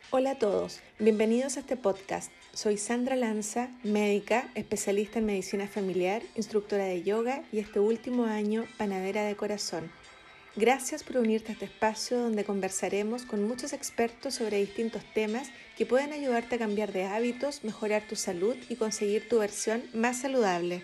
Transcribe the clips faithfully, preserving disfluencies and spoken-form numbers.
Hola a todos, bienvenidos a este podcast. Soy Sandra Lanza, médica, especialista en medicina familiar, instructora de yoga y este último año panadera de corazón. Gracias por unirte a este espacio donde conversaremos con muchos expertos sobre distintos temas que pueden ayudarte a cambiar de hábitos, mejorar tu salud y conseguir tu versión más saludable.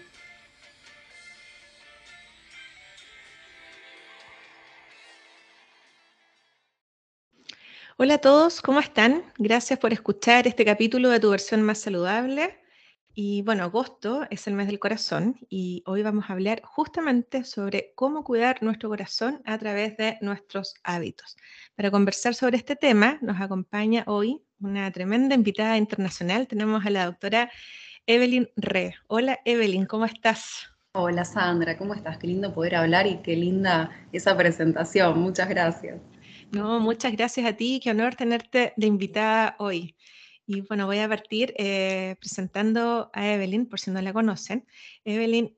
Hola a todos, ¿cómo están? Gracias por escuchar este capítulo de Tu versión más saludable. Y bueno, agosto es el mes del corazón y hoy vamos a hablar justamente sobre cómo cuidar nuestro corazón a través de nuestros hábitos. Para conversar sobre este tema nos acompaña hoy una tremenda invitada internacional. Tenemos a la doctora Evelyn Re. Hola Evelyn, ¿cómo estás? Hola Sandra, ¿cómo estás? Qué lindo poder hablar y qué linda esa presentación. Muchas gracias. No, muchas gracias a ti, qué honor tenerte de invitada hoy. Y bueno, voy a partir eh, presentando a Evelyn, por si no la conocen. Evelyn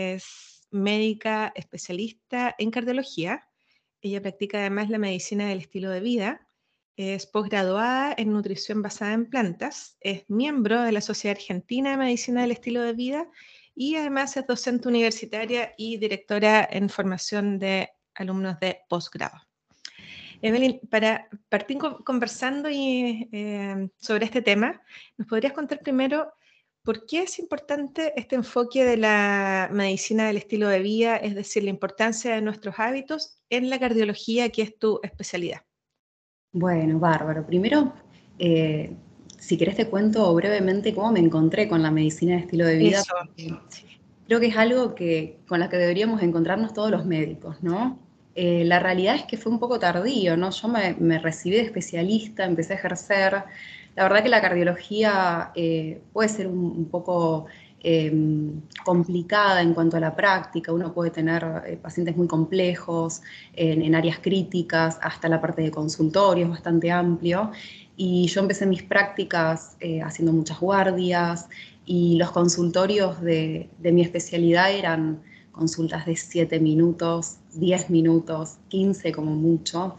es médica especialista en cardiología. Ella practica además la medicina del estilo de vida. Es posgraduada en nutrición basada en plantas. Es miembro de la Sociedad Argentina de Medicina del Estilo de Vida y además es docente universitaria y directora en formación de alumnos de posgrado. Evelyn, para partir conversando y, eh, sobre este tema, ¿nos podrías contar primero por qué es importante este enfoque de la medicina del estilo de vida, es decir, la importancia de nuestros hábitos en la cardiología, que es tu especialidad? Bueno, bárbaro. Primero, eh, si querés te cuento brevemente cómo me encontré con la medicina de estilo de vida, Eso, porque sí. creo que es algo que, con la que deberíamos encontrarnos todos los médicos, ¿no? Eh, la realidad es que fue un poco tardío, ¿no? Yo me, me recibí de especialista, empecé a ejercer. La verdad que la cardiología eh, puede ser un, un poco eh, complicada en cuanto a la práctica. Uno puede tener eh, pacientes muy complejos en, en áreas críticas, hasta la parte de consultorio es bastante amplio. Y yo empecé mis prácticas eh, haciendo muchas guardias, y los consultorios de, de mi especialidad eran consultas de siete minutos, diez minutos, quince como mucho.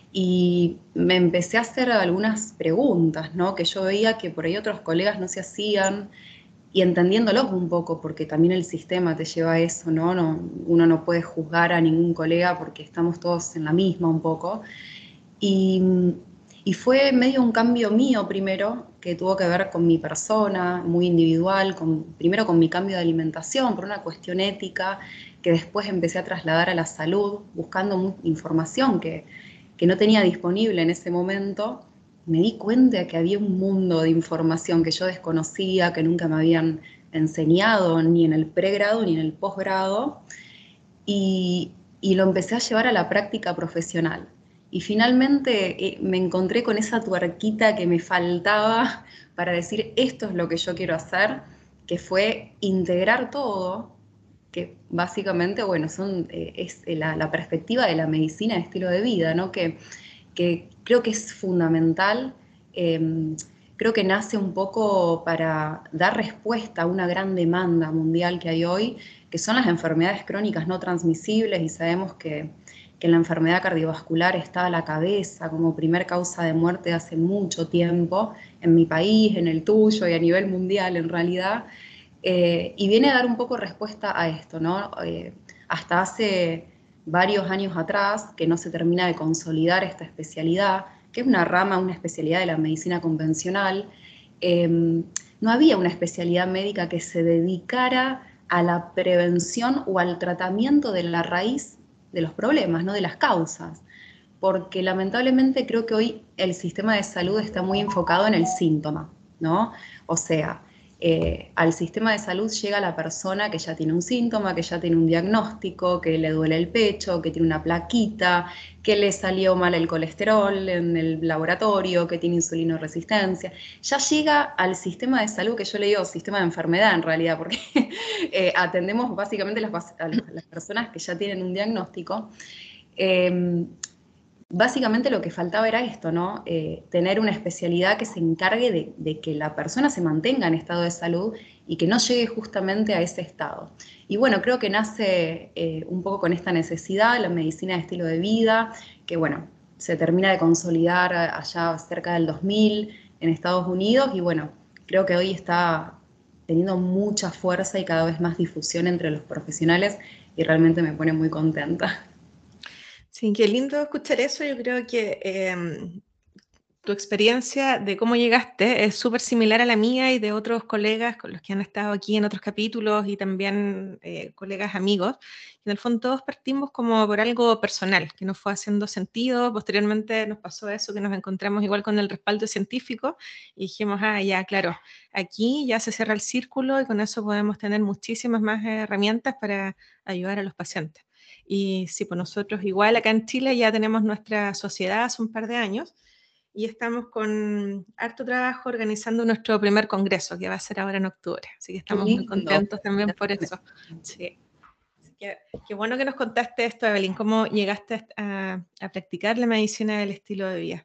Y me empecé a hacer algunas preguntas, ¿no? Que yo veía que por ahí otros colegas no se hacían, y entendiéndolos un poco, porque también el sistema te lleva a eso, ¿no? No, uno no puede juzgar a ningún colega porque estamos todos en la misma un poco. Y, y fue medio un cambio mío primero, que tuvo que ver con mi persona, muy individual, con, primero con mi cambio de alimentación, por una cuestión ética, que después empecé a trasladar a la salud, buscando información que, que no tenía disponible en ese momento. Me di cuenta de que había un mundo de información que yo desconocía, que nunca me habían enseñado, ni en el pregrado ni en el posgrado, y, y lo empecé a llevar a la práctica profesional. Y finalmente eh, me encontré con esa tuerquita que me faltaba para decir esto es lo que yo quiero hacer, que fue integrar todo, que básicamente, bueno, son, eh, es la, la perspectiva de la medicina de estilo de vida, ¿no? Que, que creo que es fundamental. eh, Creo que nace un poco para dar respuesta a una gran demanda mundial que hay hoy, que son las enfermedades crónicas no transmisibles, y sabemos que, que la enfermedad cardiovascular está a la cabeza como primer causa de muerte hace mucho tiempo, en mi país, en el tuyo y a nivel mundial en realidad. Eh, y viene a dar un poco respuesta a esto, ¿no? Eh, hasta hace varios años atrás, que no se termina de consolidar esta especialidad, que es una rama, una especialidad de la medicina convencional. eh, no había una especialidad médica que se dedicara a la prevención o al tratamiento de la raíz de los problemas, ¿no? De las causas. Porque lamentablemente creo que hoy el sistema de salud está muy enfocado en el síntoma, ¿no? O sea, eh, al sistema de salud llega la persona que ya tiene un síntoma, que ya tiene un diagnóstico, que le duele el pecho, que tiene una plaquita, que le salió mal el colesterol en el laboratorio, que tiene insulinoresistencia. Ya llega al sistema de salud, que yo le digo sistema de enfermedad en realidad, porque eh, atendemos básicamente las, a las personas que ya tienen un diagnóstico. Eh, Básicamente lo que faltaba era esto, ¿no? Eh, tener una especialidad que se encargue de, de que la persona se mantenga en estado de salud y que no llegue justamente a ese estado. Y bueno, creo que nace eh, un poco con esta necesidad, la medicina de estilo de vida, que bueno, se termina de consolidar allá cerca del dos mil en Estados Unidos y bueno, creo que hoy está teniendo mucha fuerza y cada vez más difusión entre los profesionales y realmente me pone muy contenta. Sí, qué lindo escuchar eso. Yo creo que eh, tu experiencia de cómo llegaste es súper similar a la mía y de otros colegas con los que han estado aquí en otros capítulos y también eh, colegas amigos. En el fondo todos partimos como por algo personal, que nos fue haciendo sentido. Posteriormente nos pasó eso, que nos encontramos igual con el respaldo científico y dijimos, ah, ya, claro, aquí ya se cierra el círculo y con eso podemos tener muchísimas más herramientas para ayudar a los pacientes. Y sí, pues nosotros igual acá en Chile ya tenemos nuestra sociedad hace un par de años y estamos con harto trabajo organizando nuestro primer congreso, que va a ser ahora en octubre. Así que Qué estamos muy lindo. contentos también por eso. Sí. Así que qué bueno que nos contaste esto, Evelyn, cómo llegaste a, a practicar la medicina del estilo de vida.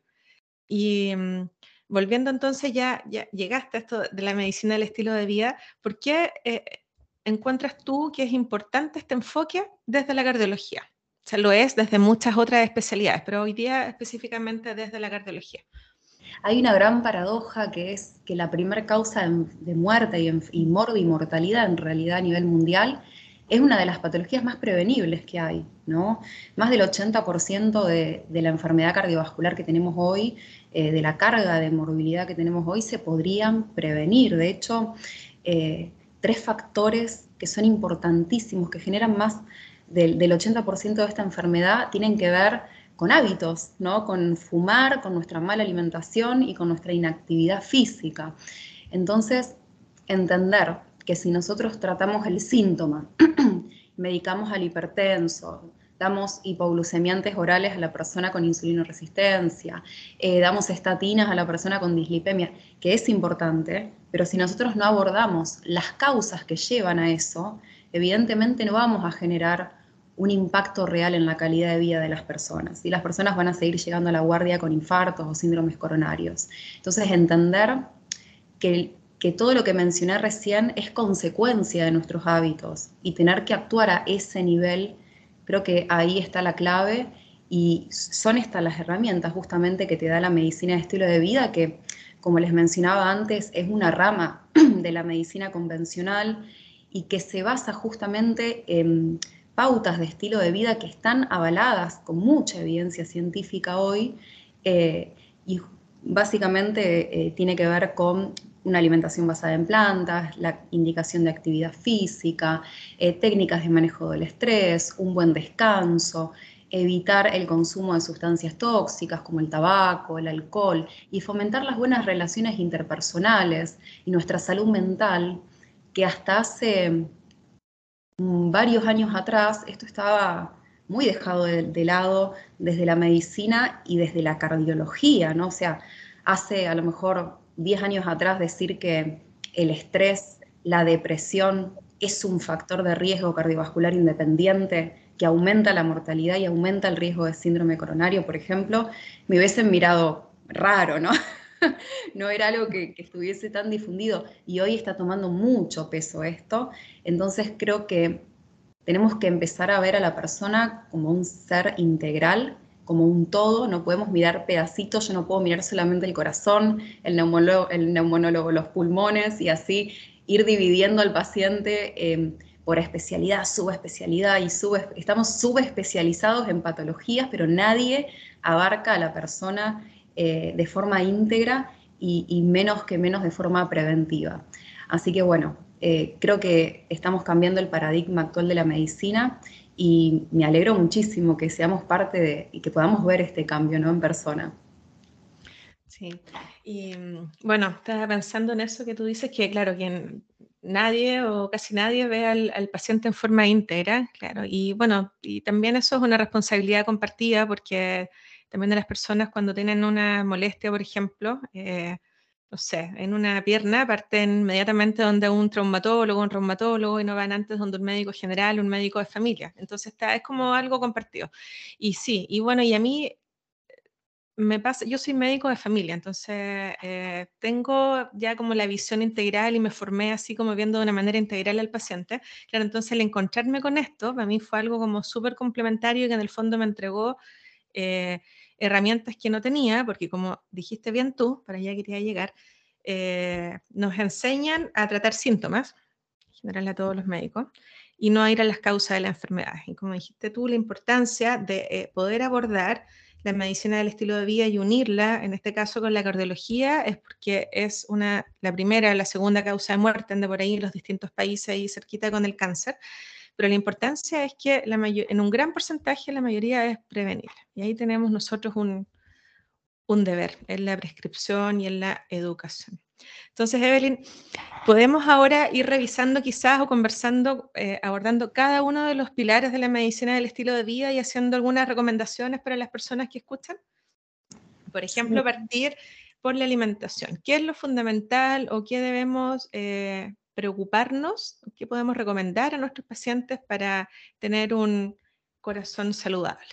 Y um, volviendo entonces, ya, ya llegaste a esto de la medicina del estilo de vida, ¿por qué eh, encuentras tú que es importante este enfoque desde la cardiología? O sea, lo es desde muchas otras especialidades, pero hoy día específicamente desde la cardiología. Hay una gran paradoja que es que la primera causa de muerte y, y mortalidad en realidad a nivel mundial es una de las patologías más prevenibles que hay, ¿no? Más del ochenta por ciento de, de la enfermedad cardiovascular que tenemos hoy, eh, de la carga de morbilidad que tenemos hoy, se podrían prevenir. De hecho, eh, tres factores que son importantísimos, que generan más del, del ochenta por ciento de esta enfermedad, tienen que ver con hábitos, ¿no? Con fumar, con nuestra mala alimentación y con nuestra inactividad física. Entonces, entender que si nosotros tratamos el síntoma, medicamos al hipertenso, damos hipoglucemiantes orales a la persona con insulinoresistencia, eh, damos estatinas a la persona con dislipemia, que es importante, pero si nosotros no abordamos las causas que llevan a eso, evidentemente no vamos a generar un impacto real en la calidad de vida de las personas. Y las personas van a seguir llegando a la guardia con infartos o síndromes coronarios. Entonces, entender que, que todo lo que mencioné recién es consecuencia de nuestros hábitos y tener que actuar a ese nivel, creo que ahí está la clave y son estas las herramientas justamente que te da la medicina de estilo de vida, que como les mencionaba antes, es una rama de la medicina convencional y que se basa justamente en pautas de estilo de vida que están avaladas con mucha evidencia científica hoy eh, y básicamente eh, tiene que ver con una alimentación basada en plantas, la indicación de actividad física, eh, técnicas de manejo del estrés, un buen descanso, evitar el consumo de sustancias tóxicas como el tabaco, el alcohol y fomentar las buenas relaciones interpersonales y nuestra salud mental, que hasta hace varios años atrás esto estaba muy dejado de, de, lado desde la medicina y desde la cardiología, ¿no? O sea, hace a lo mejor diez años atrás decir que el estrés, la depresión es un factor de riesgo cardiovascular independiente que aumenta la mortalidad y aumenta el riesgo de síndrome coronario, por ejemplo, me hubiesen mirado raro, ¿no? No era algo que, que estuviese tan difundido y hoy está tomando mucho peso esto. Entonces creo que tenemos que empezar a ver a la persona como un ser integral, como un todo, no podemos mirar pedacitos, yo no puedo mirar solamente el corazón, el neumólogo, el neumonólogo los pulmones y así ir dividiendo al paciente eh, por especialidad, subespecialidad y sub, estamos subespecializados en patologías, pero nadie abarca a la persona eh, de forma íntegra y, y menos que menos de forma preventiva. Así que bueno, eh, creo que estamos cambiando el paradigma actual de la medicina y me alegro muchísimo que seamos parte de y que podamos ver este cambio, ¿no? En persona. Sí, y bueno, estaba pensando en eso que tú dices, que claro, que nadie o casi nadie ve al, al paciente en forma íntegra, claro, y bueno, y también eso es una responsabilidad compartida porque también de las personas cuando tienen una molestia, por ejemplo, eh, no sé, en una pierna, parten inmediatamente donde un traumatólogo, un reumatólogo y no van antes donde un médico general, un médico de familia. Entonces está, es como algo compartido. Y sí, y bueno, y a mí me pasa, yo soy médico de familia, entonces eh, tengo ya como la visión integral y me formé así como viendo de una manera integral al paciente. Claro, entonces el encontrarme con esto, para mí fue algo como súper complementario y que en el fondo me entregó eh, herramientas que no tenía, porque como dijiste bien tú, para allá quería llegar, eh, nos enseñan a tratar síntomas, en general a todos los médicos, y no a ir a las causas de la enfermedad. Y como dijiste tú, la importancia de eh, poder abordar la medicina del estilo de vida y unirla, en este caso con la cardiología, es porque es una, la primera, la segunda causa de muerte, anda por ahí en los distintos países ahí cerquita con el cáncer, pero la importancia es que la mayor, en un gran porcentaje la mayoría es prevenible. Y ahí tenemos nosotros un, un deber en la prescripción y en la educación. Entonces, Evelyn, podemos ahora ir revisando quizás o conversando, eh, abordando cada uno de los pilares de la medicina del estilo de vida y haciendo algunas recomendaciones para las personas que escuchan. Por ejemplo, Sí. partir por la alimentación. ¿Qué es lo fundamental o qué debemos eh, preocuparnos? ¿Qué podemos recomendar a nuestros pacientes para tener un corazón saludable?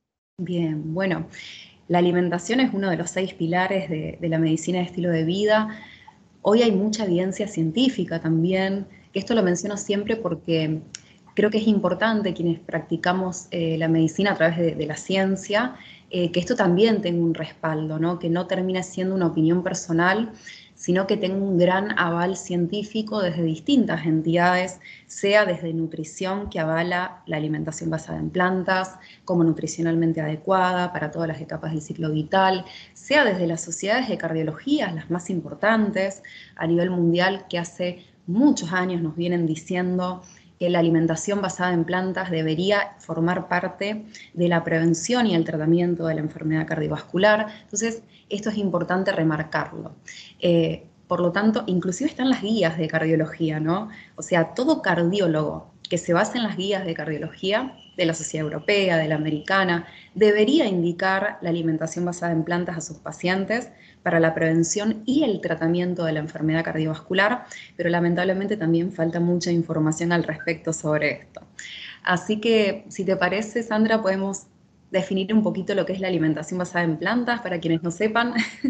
Bien, bueno, la alimentación es uno de los seis pilares de, de la medicina de estilo de vida. Hoy hay mucha evidencia científica también, que esto lo menciono siempre porque creo que es importante quienes practicamos eh, la medicina a través de, de la ciencia, eh, que esto también tenga un respaldo, ¿no? Que no termine siendo una opinión personal, sino que tenga un gran aval científico desde distintas entidades, sea desde nutrición, que avala la alimentación basada en plantas, como nutricionalmente adecuada para todas las etapas del ciclo vital, sea desde las sociedades de cardiología, las más importantes a nivel mundial, que hace muchos años nos vienen diciendo que la alimentación basada en plantas debería formar parte de la prevención y el tratamiento de la enfermedad cardiovascular. Entonces, esto es importante remarcarlo. Eh, por lo tanto, inclusive están las guías de cardiología, ¿no? O sea, todo cardiólogo que se base en las guías de cardiología de la Sociedad Europea, de la Americana, debería indicar la alimentación basada en plantas a sus pacientes para la prevención y el tratamiento de la enfermedad cardiovascular, pero lamentablemente también falta mucha información al respecto sobre esto. Así que, si te parece, Sandra, podemos definir un poquito lo que es la alimentación basada en plantas para quienes no sepan.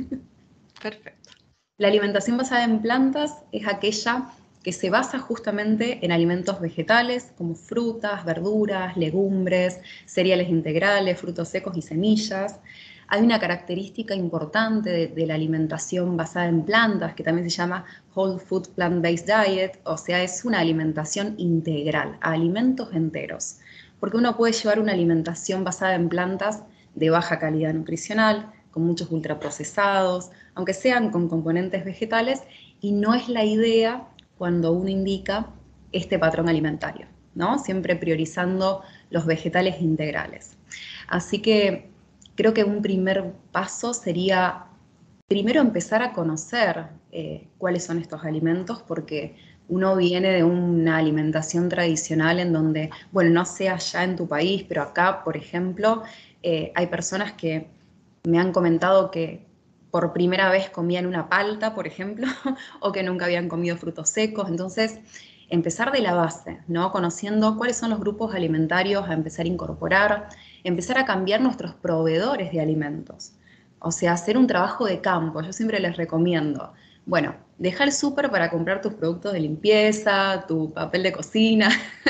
Perfecto. La alimentación basada en plantas es aquella que se basa justamente en alimentos vegetales como frutas, verduras, legumbres, cereales integrales, frutos secos y semillas. Hay una característica importante de, de la alimentación basada en plantas que también se llama Whole Food Plant-Based Diet, o sea, es una alimentación integral, a alimentos enteros. Porque uno puede llevar una alimentación basada en plantas de baja calidad nutricional, con muchos ultraprocesados, aunque sean con componentes vegetales, y no es la idea cuando uno indica este patrón alimentario, ¿no? Siempre priorizando los vegetales integrales. Así que creo que un primer paso sería primero empezar a conocer eh, cuáles son estos alimentos, porque uno viene de una alimentación tradicional en donde, bueno, no sé allá en tu país, pero acá, por ejemplo, eh, hay personas que me han comentado que por primera vez comían una palta, por ejemplo, o que nunca habían comido frutos secos. Entonces, empezar de la base, ¿no? Conociendo cuáles son los grupos alimentarios a empezar a incorporar, empezar a cambiar nuestros proveedores de alimentos. O sea, hacer un trabajo de campo. Yo siempre les recomiendo, bueno, deja el súper para comprar tus productos de limpieza, tu papel de cocina,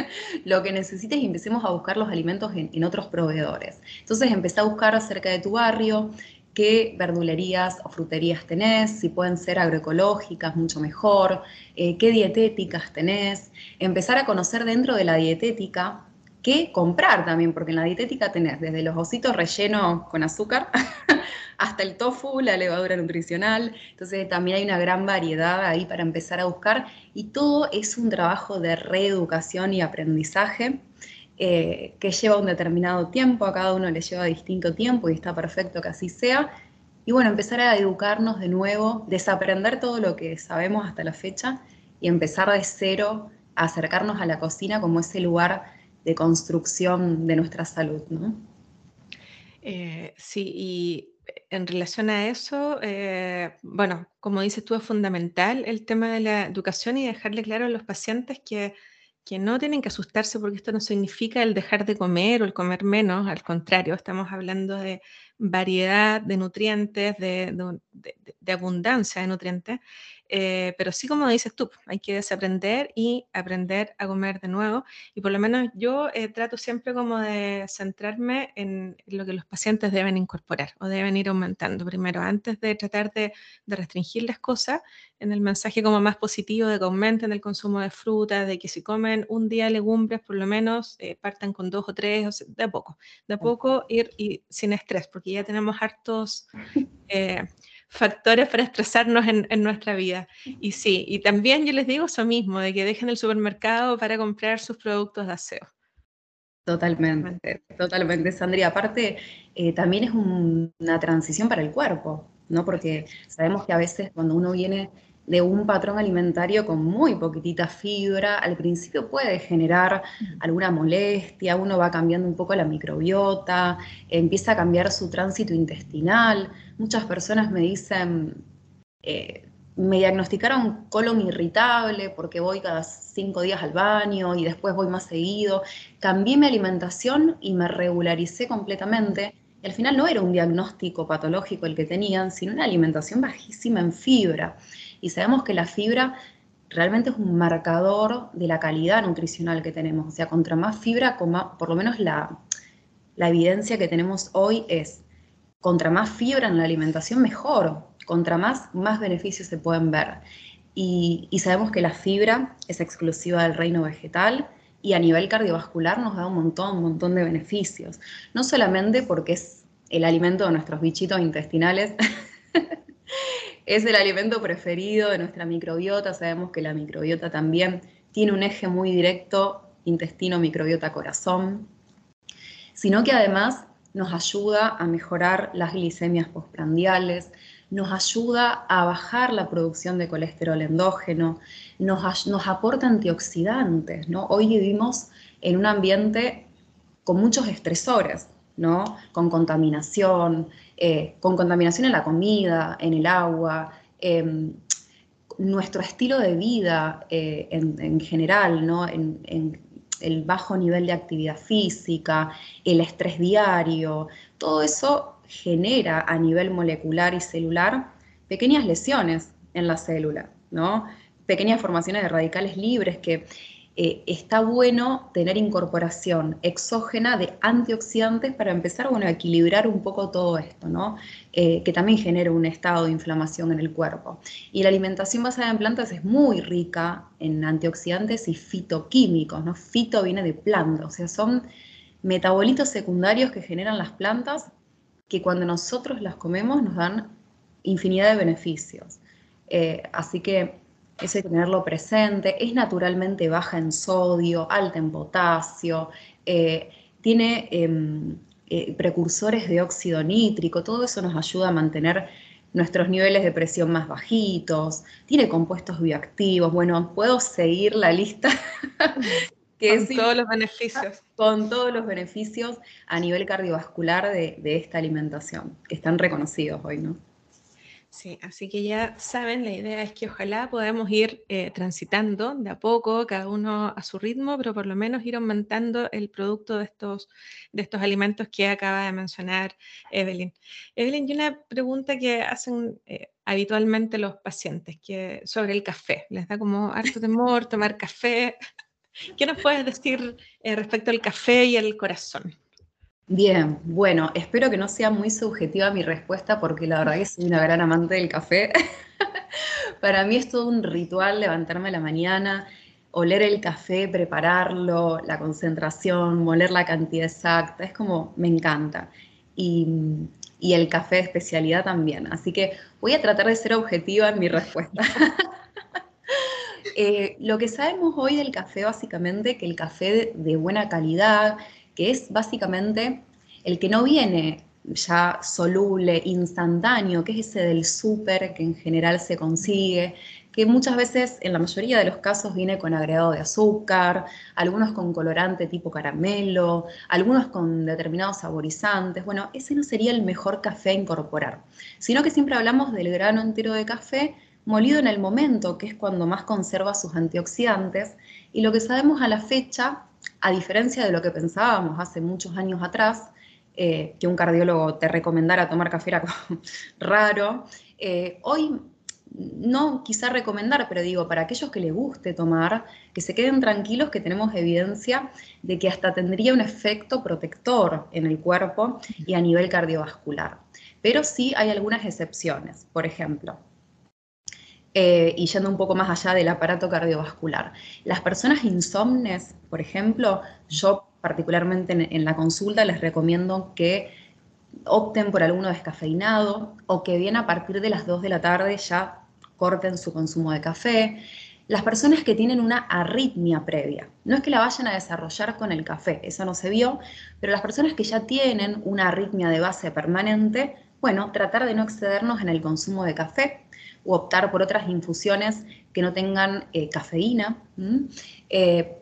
lo que necesites, y empecemos a buscar los alimentos en, en otros proveedores. Entonces empecé a buscar cerca de tu barrio qué verdulerías o fruterías tenés, si pueden ser agroecológicas, mucho mejor, eh, qué dietéticas tenés, empezar a conocer dentro de la dietética qué comprar también, porque en la dietética tenés desde los ositos rellenos con azúcar hasta el tofu, la levadura nutricional. Entonces también hay una gran variedad ahí para empezar a buscar, y todo es un trabajo de reeducación y aprendizaje eh, que lleva un determinado tiempo, a cada uno le lleva distinto tiempo y está perfecto que así sea. Y bueno, empezar a educarnos de nuevo, desaprender todo lo que sabemos hasta la fecha y empezar de cero a acercarnos a la cocina como ese lugar de construcción de nuestra salud, ¿no? Eh, sí, y en relación a eso, eh, bueno, como dices tú, es fundamental el tema de la educación y dejarle claro a los pacientes que, que no tienen que asustarse porque esto no significa el dejar de comer o el comer menos, al contrario, estamos hablando de variedad de nutrientes, de, de- de- de abundancia de nutrientes, eh, pero sí, como dices tú, hay que desaprender y aprender a comer de nuevo. Y por lo menos yo eh, trato siempre como de centrarme en lo que los pacientes deben incorporar o deben ir aumentando primero, antes de tratar de, de restringir las cosas, en el mensaje como más positivo de que aumenten el consumo de frutas, de que si comen un día legumbres, por lo menos eh, partan con dos o tres, o sea, de a poco, de a poco ir y sin estrés, porque ya tenemos hartos eh, factores para estresarnos en, en nuestra vida. Y sí, y también yo les digo eso mismo, de que dejen el supermercado para comprar sus productos de aseo. Totalmente, totalmente, Sandría. Aparte, eh, también es un- una transición para el cuerpo, ¿no? Así Porque es. sabemos que a veces cuando uno viene de un patrón alimentario con muy poquitita fibra, al principio puede generar alguna molestia, uno va cambiando un poco la microbiota, empieza a cambiar su tránsito intestinal. Muchas personas me dicen, eh, me diagnosticaron colon irritable porque voy cada cinco días al baño y después voy más seguido. Cambié mi alimentación y me regularicé completamente. Y al final no era un diagnóstico patológico el que tenían, sino una alimentación bajísima en fibra. Y sabemos que la fibra realmente es un marcador de la calidad nutricional que tenemos. O sea, contra más fibra, por lo menos la, la evidencia que tenemos hoy es contra más fibra en la alimentación, mejor. Contra más, más beneficios se pueden ver. Y, y sabemos que la fibra es exclusiva del reino vegetal y a nivel cardiovascular nos da un montón, un montón de beneficios. No solamente porque es el alimento de nuestros bichitos intestinales, es el alimento preferido de nuestra microbiota. Sabemos que la microbiota también tiene un eje muy directo, intestino, microbiota, corazón, sino que además nos ayuda a mejorar las glicemias postprandiales, nos ayuda a bajar la producción de colesterol endógeno, nos, nos aporta antioxidantes, ¿no? Hoy vivimos en un ambiente con muchos estresores, ¿no? Con contaminación, eh, con contaminación en la comida, en el agua, eh, nuestro estilo de vida eh, en, en, general, ¿no? En, en el bajo nivel de actividad física, el estrés diario, todo eso genera a nivel molecular y celular pequeñas lesiones en la célula, ¿no? Pequeñas formaciones de radicales libres que eh, está bueno tener incorporación exógena de antioxidantes para empezar, bueno, a equilibrar un poco todo esto, ¿no? Eh, que también genera un estado de inflamación en el cuerpo. Y la alimentación basada en plantas es muy rica en antioxidantes y fitoquímicos, ¿no? Fito viene de planta, o sea, son metabolitos secundarios que generan las plantas que cuando nosotros las comemos nos dan infinidad de beneficios. Eh, así que eso hay que tenerlo presente. Es naturalmente baja en sodio, alta en potasio, eh, tiene eh, eh, precursores de óxido nítrico, todo eso nos ayuda a mantener nuestros niveles de presión más bajitos, tiene compuestos bioactivos. Bueno, puedo seguir la lista que Con es todos los beneficios. con todos los beneficios a nivel cardiovascular de, de esta alimentación, que están reconocidos hoy, ¿no? Sí, así que ya saben, la idea es que ojalá podamos ir eh, transitando de a poco, cada uno a su ritmo, pero por lo menos ir aumentando el producto de estos, de estos alimentos que acaba de mencionar Evelyn. Evelyn, y una pregunta que hacen eh, habitualmente los pacientes que, sobre el café. Les da como harto temor tomar café. ¿Qué nos puedes decir eh, respecto al café y el corazón? Bien, bueno, espero que no sea muy subjetiva mi respuesta porque la verdad que soy una gran amante del café. Para mí es todo un ritual levantarme a la mañana, oler el café, prepararlo, la concentración, moler la cantidad exacta, es como, me encanta. Y, y el café de especialidad también. Así que voy a tratar de ser objetiva en mi respuesta. Eh, lo que sabemos hoy del café, básicamente, que el café de, de buena calidad, que es básicamente el que no viene ya soluble, instantáneo, que es ese del súper que en general se consigue, que muchas veces, en la mayoría de los casos, viene con agregado de azúcar, algunos con colorante tipo caramelo, algunos con determinados saborizantes. Bueno, ese no sería el mejor café a incorporar, sino que siempre hablamos del grano entero de café molido en el momento, que es cuando más conserva sus antioxidantes, y lo que sabemos a la fecha, a diferencia de lo que pensábamos hace muchos años atrás, eh, que un cardiólogo te recomendara tomar café era raro, eh, hoy no quizá recomendar, pero digo, para aquellos que les guste tomar, que se queden tranquilos que tenemos evidencia de que hasta tendría un efecto protector en el cuerpo y a nivel cardiovascular. Pero sí hay algunas excepciones. Por ejemplo, eh, y yendo un poco más allá del aparato cardiovascular, las personas insomnes, por ejemplo, yo particularmente en, en la consulta les recomiendo que opten por alguno descafeinado o que bien a partir de las dos de la tarde ya corten su consumo de café. Las personas que tienen una arritmia previa, no es que la vayan a desarrollar con el café, eso no se vio, pero las personas que ya tienen una arritmia de base permanente, bueno, tratar de no excedernos en el consumo de café o optar por otras infusiones que no tengan eh, cafeína. Eh,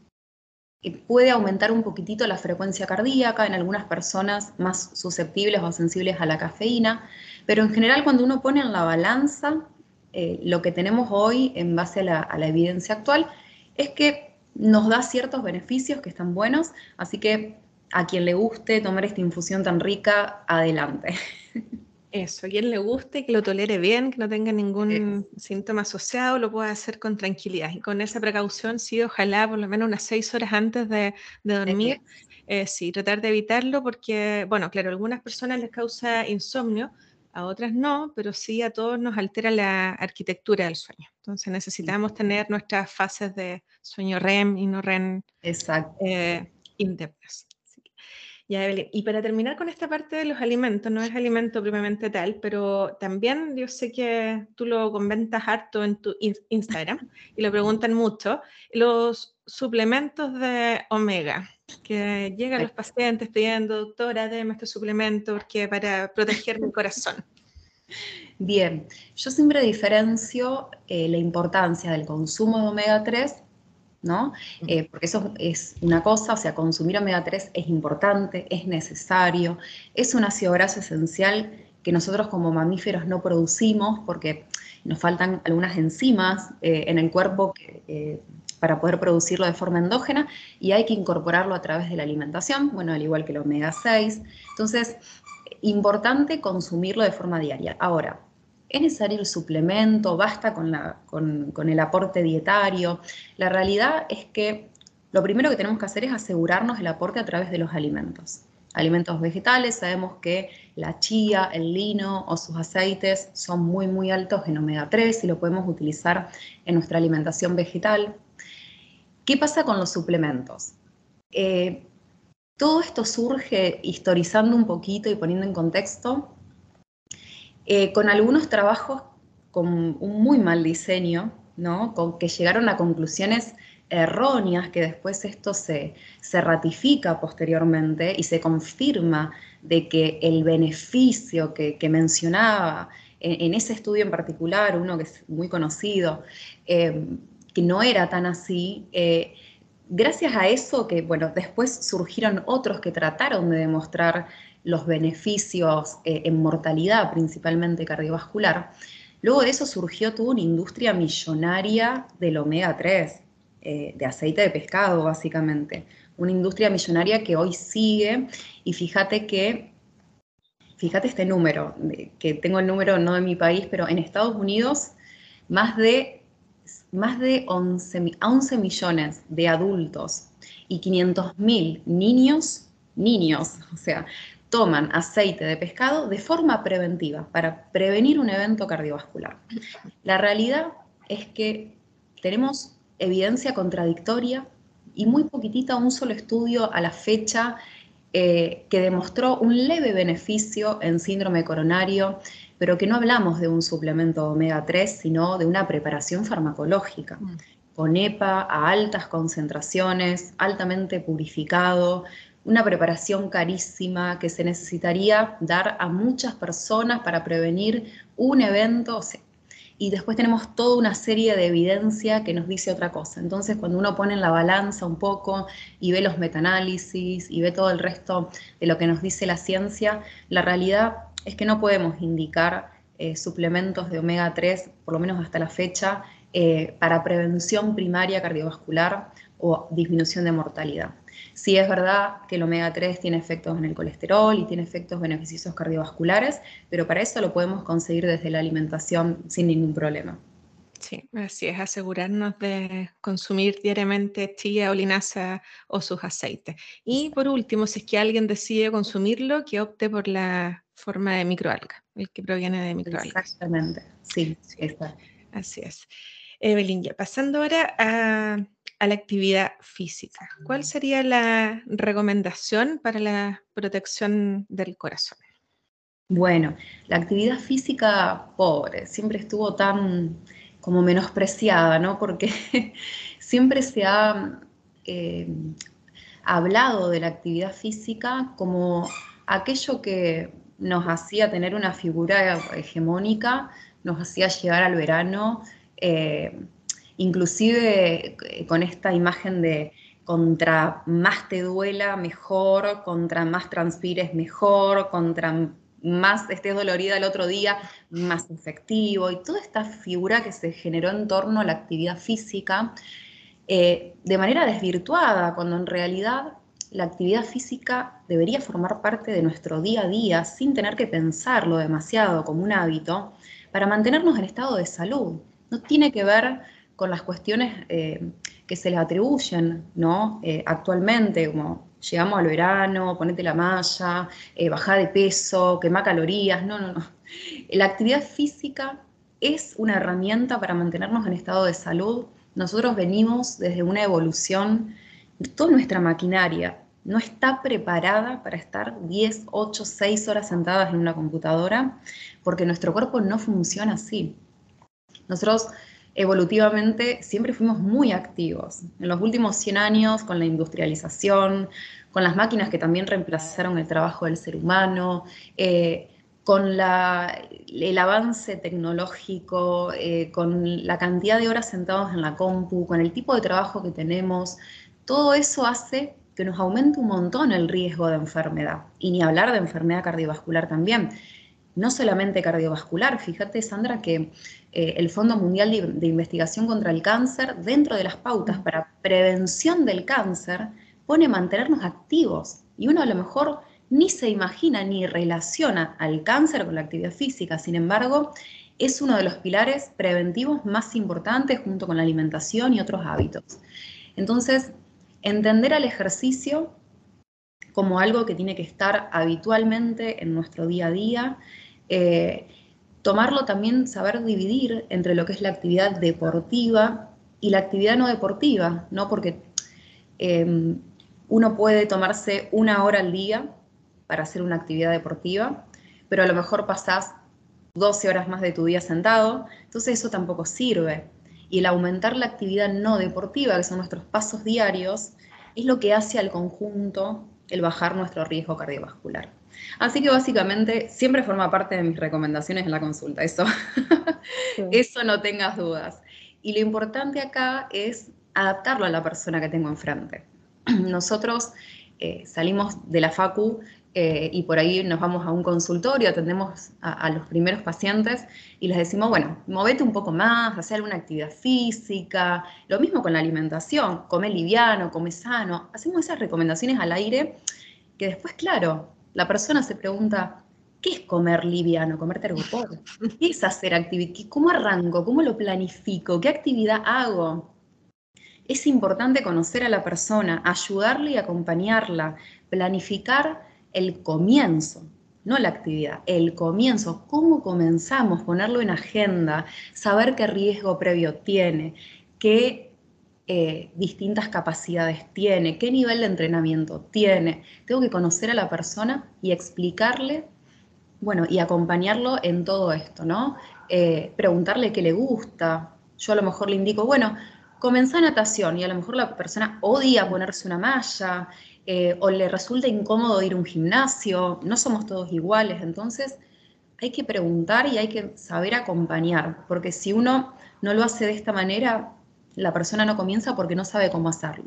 Puede aumentar un poquitito la frecuencia cardíaca en algunas personas más susceptibles o sensibles a la cafeína, pero en general cuando uno pone en la balanza eh, lo que tenemos hoy en base a la, a la evidencia actual es que nos da ciertos beneficios que están buenos, así que a quien le guste tomar esta infusión tan rica, adelante. Eso, a quien le guste, que lo tolere bien, que no tenga ningún síntoma asociado, lo pueda hacer con tranquilidad. Y con esa precaución, sí, ojalá por lo menos unas seis horas antes de, de dormir, eh, sí, tratar de evitarlo porque, bueno, claro, a algunas personas les causa insomnio, a otras no, pero sí a todos nos altera la arquitectura del sueño. Entonces necesitamos tener nuestras fases de sueño R E M y no R E M Exacto. eh, internas. Ya, Evelyn. Y para terminar con esta parte de los alimentos, no es alimento propiamente tal, pero también yo sé que tú lo comentas harto en tu Instagram y lo preguntan mucho, los suplementos de omega, que llegan los pacientes pidiendo, doctora, déme este suplemento porque para proteger mi corazón. Bien, yo siempre diferencio eh, la importancia del consumo de omega tres, ¿no? Eh, porque eso es una cosa, o sea, consumir omega tres es importante, es necesario, es un ácido graso esencial que nosotros como mamíferos no producimos porque nos faltan algunas enzimas eh, en el cuerpo que, eh, para poder producirlo de forma endógena y hay que incorporarlo a través de la alimentación, bueno, al igual que el omega seis. Entonces, importante consumirlo de forma diaria. Ahora, ¿es necesario el suplemento? ¿Basta con, la, con, con el aporte dietario? La realidad es que lo primero que tenemos que hacer es asegurarnos el aporte a través de los alimentos. Alimentos vegetales, sabemos que la chía, el lino o sus aceites son muy, muy altos en omega tres y lo podemos utilizar en nuestra alimentación vegetal. ¿Qué pasa con los suplementos? Eh, todo esto surge historizando un poquito y poniendo en contexto eh, con algunos trabajos con un muy mal diseño, ¿no? Con que llegaron a conclusiones erróneas, que después esto se, se ratifica posteriormente y se confirma de que el beneficio que, que mencionaba en, en, ese estudio en particular, uno que es muy conocido, eh, que no era tan así, eh, gracias a eso que, bueno, después surgieron otros que trataron de demostrar los beneficios eh, en mortalidad, principalmente cardiovascular. Luego de eso surgió toda una industria millonaria del omega tres, eh, de aceite de pescado, básicamente. Una industria millonaria que hoy sigue, y fíjate que, fíjate este número, que tengo el número no de mi país, pero en Estados Unidos, más de, más de once, once millones de adultos y quinientos mil niños, niños, o sea, toman aceite de pescado de forma preventiva para prevenir un evento cardiovascular. La realidad es que tenemos evidencia contradictoria y muy poquitita, un solo estudio a la fecha eh, que demostró un leve beneficio en síndrome coronario, pero que no hablamos de un suplemento omega tres, sino de una preparación farmacológica, mm. con E P A a altas concentraciones, altamente purificado, una preparación carísima que se necesitaría dar a muchas personas para prevenir un evento, o sea, y después tenemos toda una serie de evidencia que nos dice otra cosa. Entonces, cuando uno pone en la balanza un poco y ve los metaanálisis y ve todo el resto de lo que nos dice la ciencia, la realidad es que no podemos indicar eh, suplementos de omega tres, por lo menos hasta la fecha, eh, para prevención primaria cardiovascular o disminución de mortalidad. Sí es verdad que el omega tres tiene efectos en el colesterol y tiene efectos beneficiosos cardiovasculares, pero para eso lo podemos conseguir desde la alimentación sin ningún problema. Sí, así es, asegurarnos de consumir diariamente chía o linaza o sus aceites. Y por último, si es que alguien decide consumirlo, que opte por la forma de microalga, el que proviene de microalgas. Exactamente, sí, Sí, exacto. así es. Evelyn, ya pasando ahora a, a la actividad física. ¿Cuál sería la recomendación para la protección del corazón? Bueno, la actividad física, pobre, siempre estuvo tan como menospreciada, ¿no? Porque siempre se ha eh, hablado de la actividad física como aquello que nos hacía tener una figura hegemónica, nos hacía llegar al verano, eh, inclusive eh, con esta imagen de contra más te duela, mejor, contra más transpires, mejor, contra más estés dolorida el otro día, más efectivo, y toda esta figura que se generó en torno a la actividad física, eh, de manera desvirtuada, cuando en realidad la actividad física debería formar parte de nuestro día a día sin tener que pensarlo demasiado como un hábito para mantenernos en estado de salud. No tiene que ver con las cuestiones eh, que se le atribuyen, ¿no? Eh, actualmente, como llegamos al verano, ponete la malla, eh, bajá de peso, quemá calorías, no, no, no. La actividad física es una herramienta para mantenernos en estado de salud. Nosotros venimos desde una evolución, toda nuestra maquinaria no está preparada para estar diez, ocho, seis horas sentadas en una computadora, porque nuestro cuerpo no funciona así. Nosotros evolutivamente siempre fuimos muy activos. En los últimos cien años, con la industrialización, con las máquinas que también reemplazaron el trabajo del ser humano, eh, con la, el avance tecnológico, eh, con la cantidad de horas sentados en la compu, con el tipo de trabajo que tenemos, todo eso hace que nos aumente un montón el riesgo de enfermedad. Y ni hablar de enfermedad cardiovascular también. No solamente cardiovascular, fíjate Sandra que eh, el Fondo Mundial de, de Investigación contra el Cáncer, dentro de las pautas para prevención del cáncer, pone mantenernos activos. Y uno a lo mejor ni se imagina ni relaciona al cáncer con la actividad física. Sin embargo, es uno de los pilares preventivos más importantes junto con la alimentación y otros hábitos. Entonces, entender al ejercicio como algo que tiene que estar habitualmente en nuestro día a día, eh, tomarlo también, saber dividir entre lo que es la actividad deportiva y la actividad no deportiva, ¿no? Porque eh, uno puede tomarse una hora al día para hacer una actividad deportiva, pero a lo mejor pasás doce horas más de tu día sentado, entonces eso tampoco sirve. Y el aumentar la actividad no deportiva, que son nuestros pasos diarios, es lo que hace al conjunto el bajar nuestro riesgo cardiovascular. Así que básicamente siempre forma parte de mis recomendaciones en la consulta, eso, Sí. eso no tengas dudas. Y lo importante acá es adaptarlo a la persona que tengo enfrente. Nosotros eh, salimos de la facu eh, y por ahí nos vamos a un consultorio, atendemos a, a los primeros pacientes y les decimos, bueno, movete un poco más, haz alguna actividad física, lo mismo con la alimentación, come liviano, come sano, hacemos esas recomendaciones al aire que después, claro, la persona se pregunta, ¿qué es comer liviano, comer tergopor? ¿Qué es hacer actividad? ¿Cómo arranco? ¿Cómo lo planifico? ¿Qué actividad hago? Es importante conocer a la persona, ayudarle y acompañarla, planificar el comienzo, no la actividad, el comienzo, cómo comenzamos, ponerlo en agenda, saber qué riesgo previo tiene, qué eh, distintas capacidades tiene, qué nivel de entrenamiento tiene. Tengo que conocer a la persona y explicarle, bueno, y acompañarlo en todo esto, ¿no? Eh, preguntarle qué le gusta. Yo a lo mejor le indico, bueno, comenzá natación y a lo mejor la persona odia ponerse una malla eh, o le resulta incómodo ir a un gimnasio, no somos todos iguales, entonces hay que preguntar y hay que saber acompañar, porque si uno no lo hace de esta manera, la persona no comienza porque no sabe cómo hacerlo.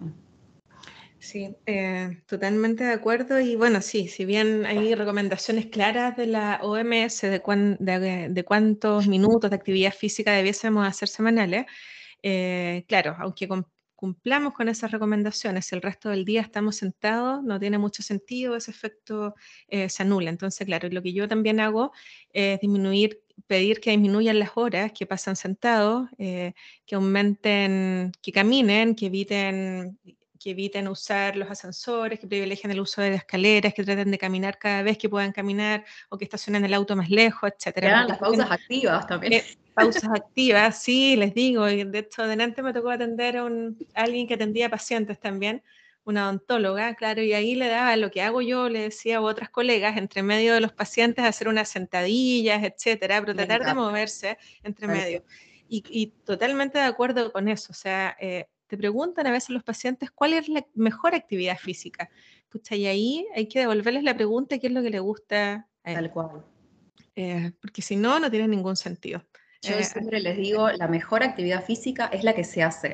Sí, eh, totalmente de acuerdo. Y bueno, sí, si bien hay recomendaciones claras de la O M S de, cuán- de, de cuántos minutos de actividad física debiésemos hacer semanales, eh, claro, aunque con- cumplamos con esas recomendaciones. Si el resto del día estamos sentados, no tiene mucho sentido, ese efecto eh, se anula. Entonces, claro, lo que yo también hago es disminuir, pedir que disminuyan las horas que pasan sentados, eh, que aumenten, que caminen, que eviten que eviten usar los ascensores, que privilegien el uso de las escaleras, que traten de caminar cada vez que puedan caminar o que estacionen el auto más lejos, Que etcétera. hagan Porque las pausas también activas también. eh, pausas activas, sí, les digo, y de hecho adelante me tocó atender a, un, a alguien que atendía pacientes también, una odontóloga, claro, y ahí le daba lo que hago yo, le decía a otras colegas, entre medio de los pacientes, hacer unas sentadillas, etcétera, pero Me tratar de encanta. moverse entre medio. Y, y totalmente de acuerdo con eso, o sea, eh, te preguntan a veces los pacientes cuál es la mejor actividad física. Pucha, y ahí hay que devolverles la pregunta qué es lo que le gusta a él. Tal cual. Eh, porque si no, no tiene ningún sentido. Yo Eh, siempre les digo, la mejor actividad física es la que se hace.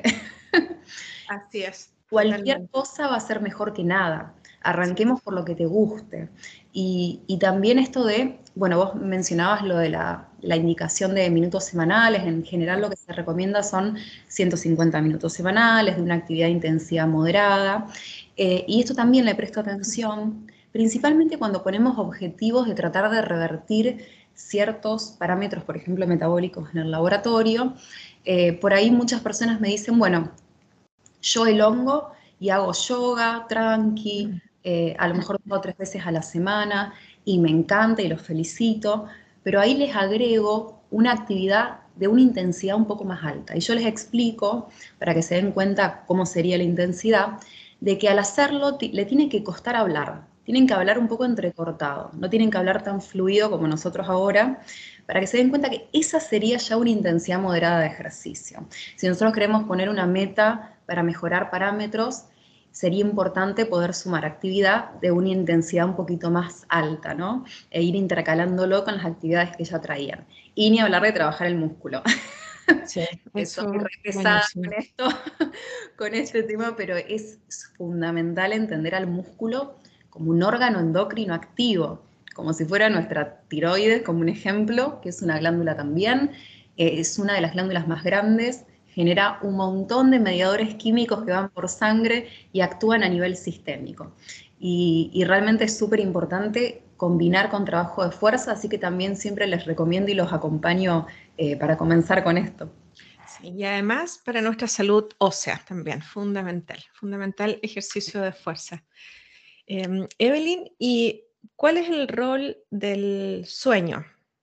Así es, Cualquier totalmente. cosa va a ser mejor que nada. Sí. Arranquemos por lo que te guste. Y, y también esto de, bueno, vos mencionabas lo de la, la indicación de minutos semanales. En general lo que se recomienda son ciento cincuenta minutos semanales de una actividad de intensidad moderada. Eh, y esto también le presto atención, principalmente cuando ponemos objetivos de tratar de revertir ciertos parámetros, por ejemplo, metabólicos en el laboratorio. Eh, por ahí muchas personas me dicen, bueno, yo elongo y hago yoga, tranqui, Mm. eh, a lo mejor dos o tres veces a la semana y me encanta y los felicito, pero ahí les agrego una actividad de una intensidad un poco más alta. Y yo les explico, para que se den cuenta cómo sería la intensidad, de que al hacerlo le tiene que costar hablar, tienen que hablar un poco entrecortado, no tienen que hablar tan fluido como nosotros ahora, para que se den cuenta que esa sería ya una intensidad moderada de ejercicio. Si nosotros queremos poner una meta para mejorar parámetros, sería importante poder sumar actividad de una intensidad un poquito más alta, ¿no? E ir intercalándolo con las actividades que ya traían. Y ni hablar de trabajar el músculo. Sí, Que soy eso, re pesada buenísimo. con esto, con este tema, pero es fundamental entender al músculo como un órgano endocrino activo, como si fuera nuestra tiroides, como un ejemplo, que es una glándula también, eh, es una de las glándulas más grandes, genera un montón de mediadores químicos que van por sangre y actúan a nivel sistémico. Y, y realmente es súper importante combinar con trabajo de fuerza, así que también siempre les recomiendo y los acompaño eh, para comenzar con esto. Sí, y además para nuestra salud ósea también, fundamental, fundamental ejercicio de fuerza. Eh, Evelyn, ¿y cuál es el rol del sueño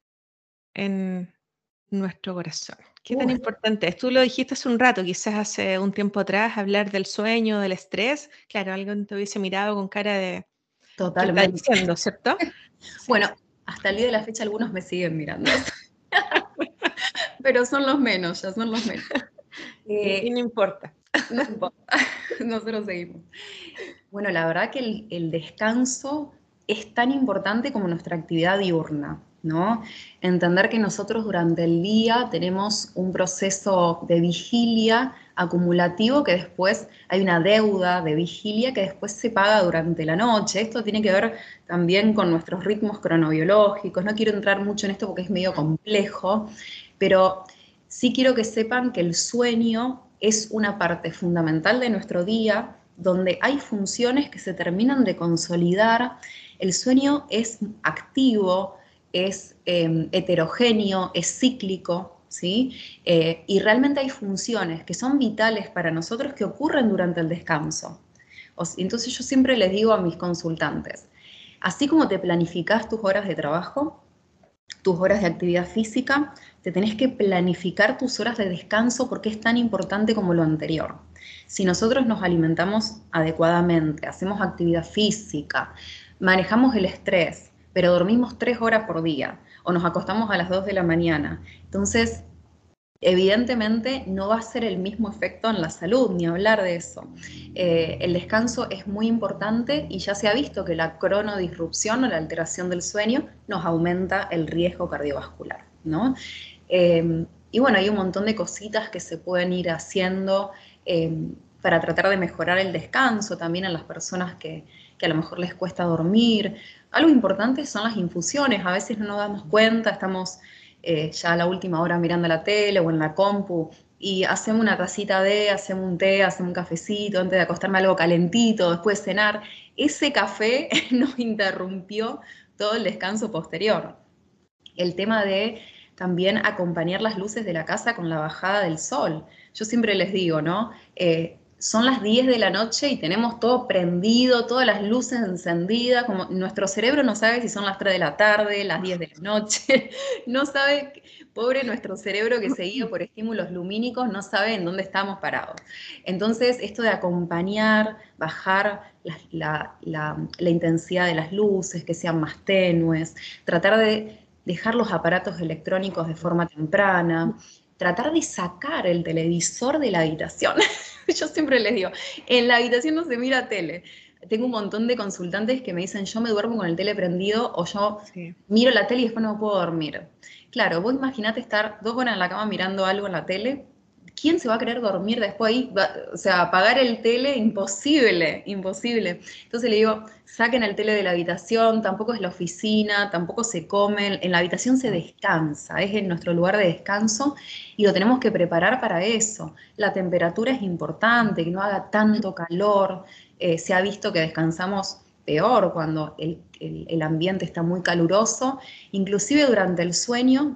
en nuestro corazón? ¿Qué tan Uf, importante es? Tú lo dijiste hace un rato, quizás hace un tiempo atrás, hablar del sueño, del estrés. Claro, alguien te hubiese mirado con cara de, ¿qué está totalmente. diciendo, cierto? Sí. Bueno, hasta el día de la fecha algunos me siguen mirando, pero son los menos, ya son los menos. Y, y Eh, no importa. no importa, nosotros seguimos. Bueno, la verdad que el, el descanso es tan importante como nuestra actividad diurna, ¿no? Entender que nosotros durante el día tenemos un proceso de vigilia acumulativo que después hay una deuda de vigilia que después se paga durante la noche. Esto tiene que ver también con nuestros ritmos cronobiológicos. No quiero entrar mucho en esto porque es medio complejo, pero sí quiero que sepan que el sueño es una parte fundamental de nuestro día, donde hay funciones que se terminan de consolidar. El sueño es activo, es eh, heterogéneo, es cíclico, ¿sí? Eh, y realmente hay funciones que son vitales para nosotros que ocurren durante el descanso. O, entonces yo siempre les digo a mis consultantes, así como te planificás tus horas de trabajo, tus horas de actividad física, te tenés que planificar tus horas de descanso porque es tan importante como lo anterior. Si nosotros nos alimentamos adecuadamente, hacemos actividad física, manejamos el estrés, pero dormimos tres horas por día o nos acostamos a las dos de la mañana, entonces evidentemente no va a ser el mismo efecto en la salud, ni hablar de eso. Eh, el descanso es muy importante y ya se ha visto que la cronodisrupción o la alteración del sueño nos aumenta el riesgo cardiovascular, ¿no? Eh, y bueno, hay un montón de cositas que se pueden ir haciendo eh, para tratar de mejorar el descanso también a las personas que, que a lo mejor les cuesta dormir. Algo importante son las infusiones, a veces no nos damos cuenta, estamos eh, ya a la última hora mirando la tele o en la compu y hacemos una tacita de, hacemos un té, hacemos un cafecito, antes de acostarme algo calentito, después de cenar. Ese café nos interrumpió todo el descanso posterior. El tema de también acompañar las luces de la casa con la bajada del sol. Yo siempre les digo, ¿no? Eh, son las diez de la noche y tenemos todo prendido, todas las luces encendidas, como nuestro cerebro no sabe si son las tres de la tarde, las diez de la noche, no sabe, pobre nuestro cerebro que se guía por estímulos lumínicos, no sabe en dónde estamos parados. Entonces, esto de acompañar, bajar la, la, la, la intensidad de las luces, que sean más tenues, tratar de dejar los aparatos electrónicos de forma temprana, tratar de sacar el televisor de la habitación. Yo siempre les digo, en la habitación no se mira tele. Tengo un montón de consultantes que me dicen, yo me duermo con el tele prendido o yo sí. miro la tele y después no puedo dormir. Claro, vos imaginate estar dos horas en la cama mirando algo en la tele. ¿Quién se va a querer dormir después ahí? O sea, apagar el tele, imposible, imposible. Entonces le digo, saquen el tele de la habitación, tampoco es la oficina, tampoco se comen, en la habitación se descansa, es en nuestro lugar de descanso y lo tenemos que preparar para eso. La temperatura es importante, que no haga tanto calor, eh, se ha visto que descansamos peor cuando el, el, el ambiente está muy caluroso, inclusive durante el sueño.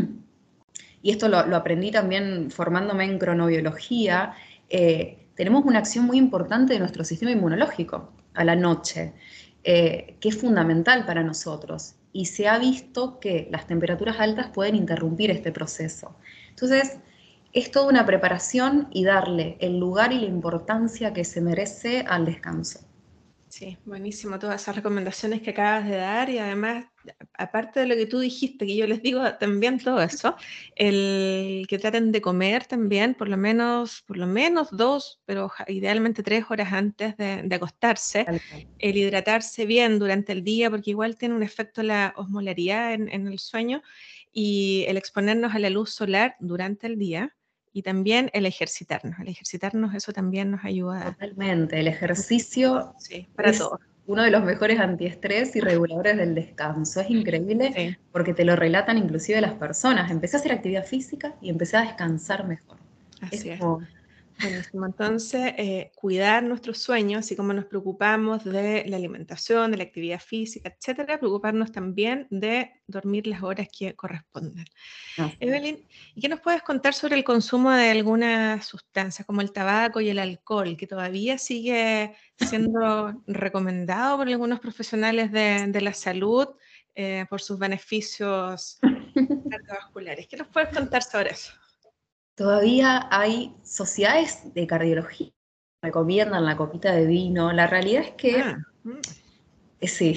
Y esto lo, lo aprendí también formándome en cronobiología, eh, tenemos una acción muy importante de nuestro sistema inmunológico a la noche, eh, que es fundamental para nosotros. Y se ha visto que las temperaturas altas pueden interrumpir este proceso. Entonces, es toda una preparación y darle el lugar y la importancia que se merece al descanso. Sí, buenísimo todas esas recomendaciones que acabas de dar y además, aparte de lo que tú dijiste, que yo les digo también todo eso, el que traten de comer también por lo menos, por lo menos dos, pero idealmente tres horas antes de, de acostarse, el hidratarse bien durante el día, porque igual tiene un efecto la osmolaridad en, en el sueño y el exponernos a la luz solar durante el día. Y también el ejercitarnos, el ejercitarnos eso también nos ayuda. Totalmente, el ejercicio sí, para es todos. Uno de los mejores antiestrés y reguladores del descanso. Es increíble sí. porque te lo relatan inclusive las personas. Empecé a hacer actividad física y empecé a descansar mejor. Así es. Como... Buenísimo. Entonces, eh, cuidar nuestros sueños, así como nos preocupamos de la alimentación, de la actividad física, etcétera, preocuparnos también de dormir las horas que corresponden. Ah, Evelyn, ¿y qué nos puedes contar sobre el consumo de algunas sustancias como el tabaco y el alcohol, que todavía sigue siendo recomendado por algunos profesionales de, de la salud eh, por sus beneficios cardiovasculares? ¿Qué nos puedes contar sobre eso? Todavía hay sociedades de cardiología que recomiendan la copita de vino. La realidad es que... Ah. Eh, sí.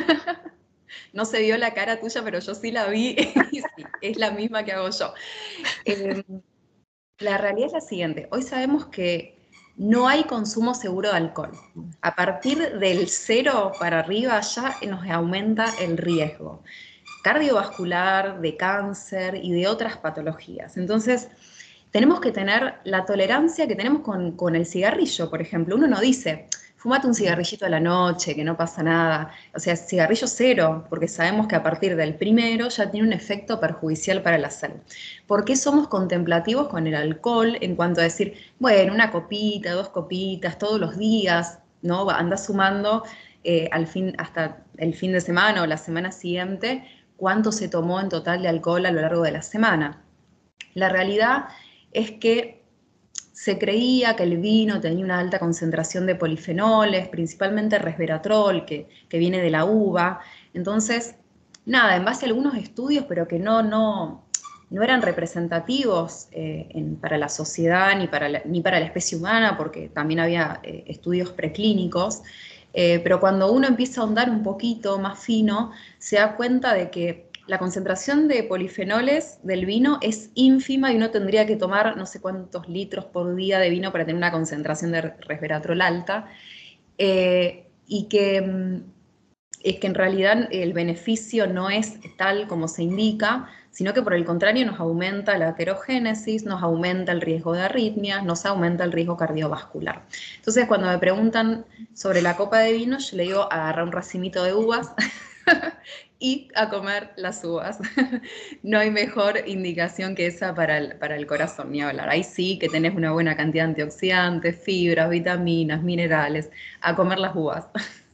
No se vio la cara tuya, pero yo sí la vi. Y sí, es la misma que hago yo. Eh, la realidad es la siguiente. Hoy sabemos que no hay consumo seguro de alcohol. A partir del cero para arriba ya nos aumenta el riesgo cardiovascular, de cáncer y de otras patologías. Entonces, tenemos que tener la tolerancia que tenemos con, con el cigarrillo, por ejemplo. Uno no dice, fumate un cigarrillito a la noche, que no pasa nada. O sea, cigarrillo cero, porque sabemos que a partir del primero ya tiene un efecto perjudicial para la salud. ¿Por qué somos contemplativos con el alcohol en cuanto a decir, bueno, una copita, dos copitas, todos los días, ¿no? Anda sumando eh, al fin, hasta el fin de semana o la semana siguiente, cuánto se tomó en total de alcohol a lo largo de la semana. La realidad es que se creía que el vino tenía una alta concentración de polifenoles, principalmente resveratrol, que, que viene de la uva. Entonces, nada, en base a algunos estudios, pero que no, no, no eran representativos eh, en, para la sociedad ni para la, ni para la especie humana, porque también había eh, estudios preclínicos, eh, pero cuando uno empieza a ahondar un poquito más fino, se da cuenta de que la concentración de polifenoles del vino es ínfima y uno tendría que tomar no sé cuántos litros por día de vino para tener una concentración de resveratrol alta, eh, y que, es que en realidad el beneficio no es tal como se indica, sino que por el contrario nos aumenta la aterogénesis, nos aumenta el riesgo de arritmias, nos aumenta el riesgo cardiovascular. Entonces, cuando me preguntan sobre la copa de vino, yo le digo, agarra un racimito de uvas, y a comer las uvas. No hay mejor indicación que esa para el, para el corazón, ni hablar. Ahí sí que tenés una buena cantidad de antioxidantes, fibras, vitaminas, minerales, a comer las uvas.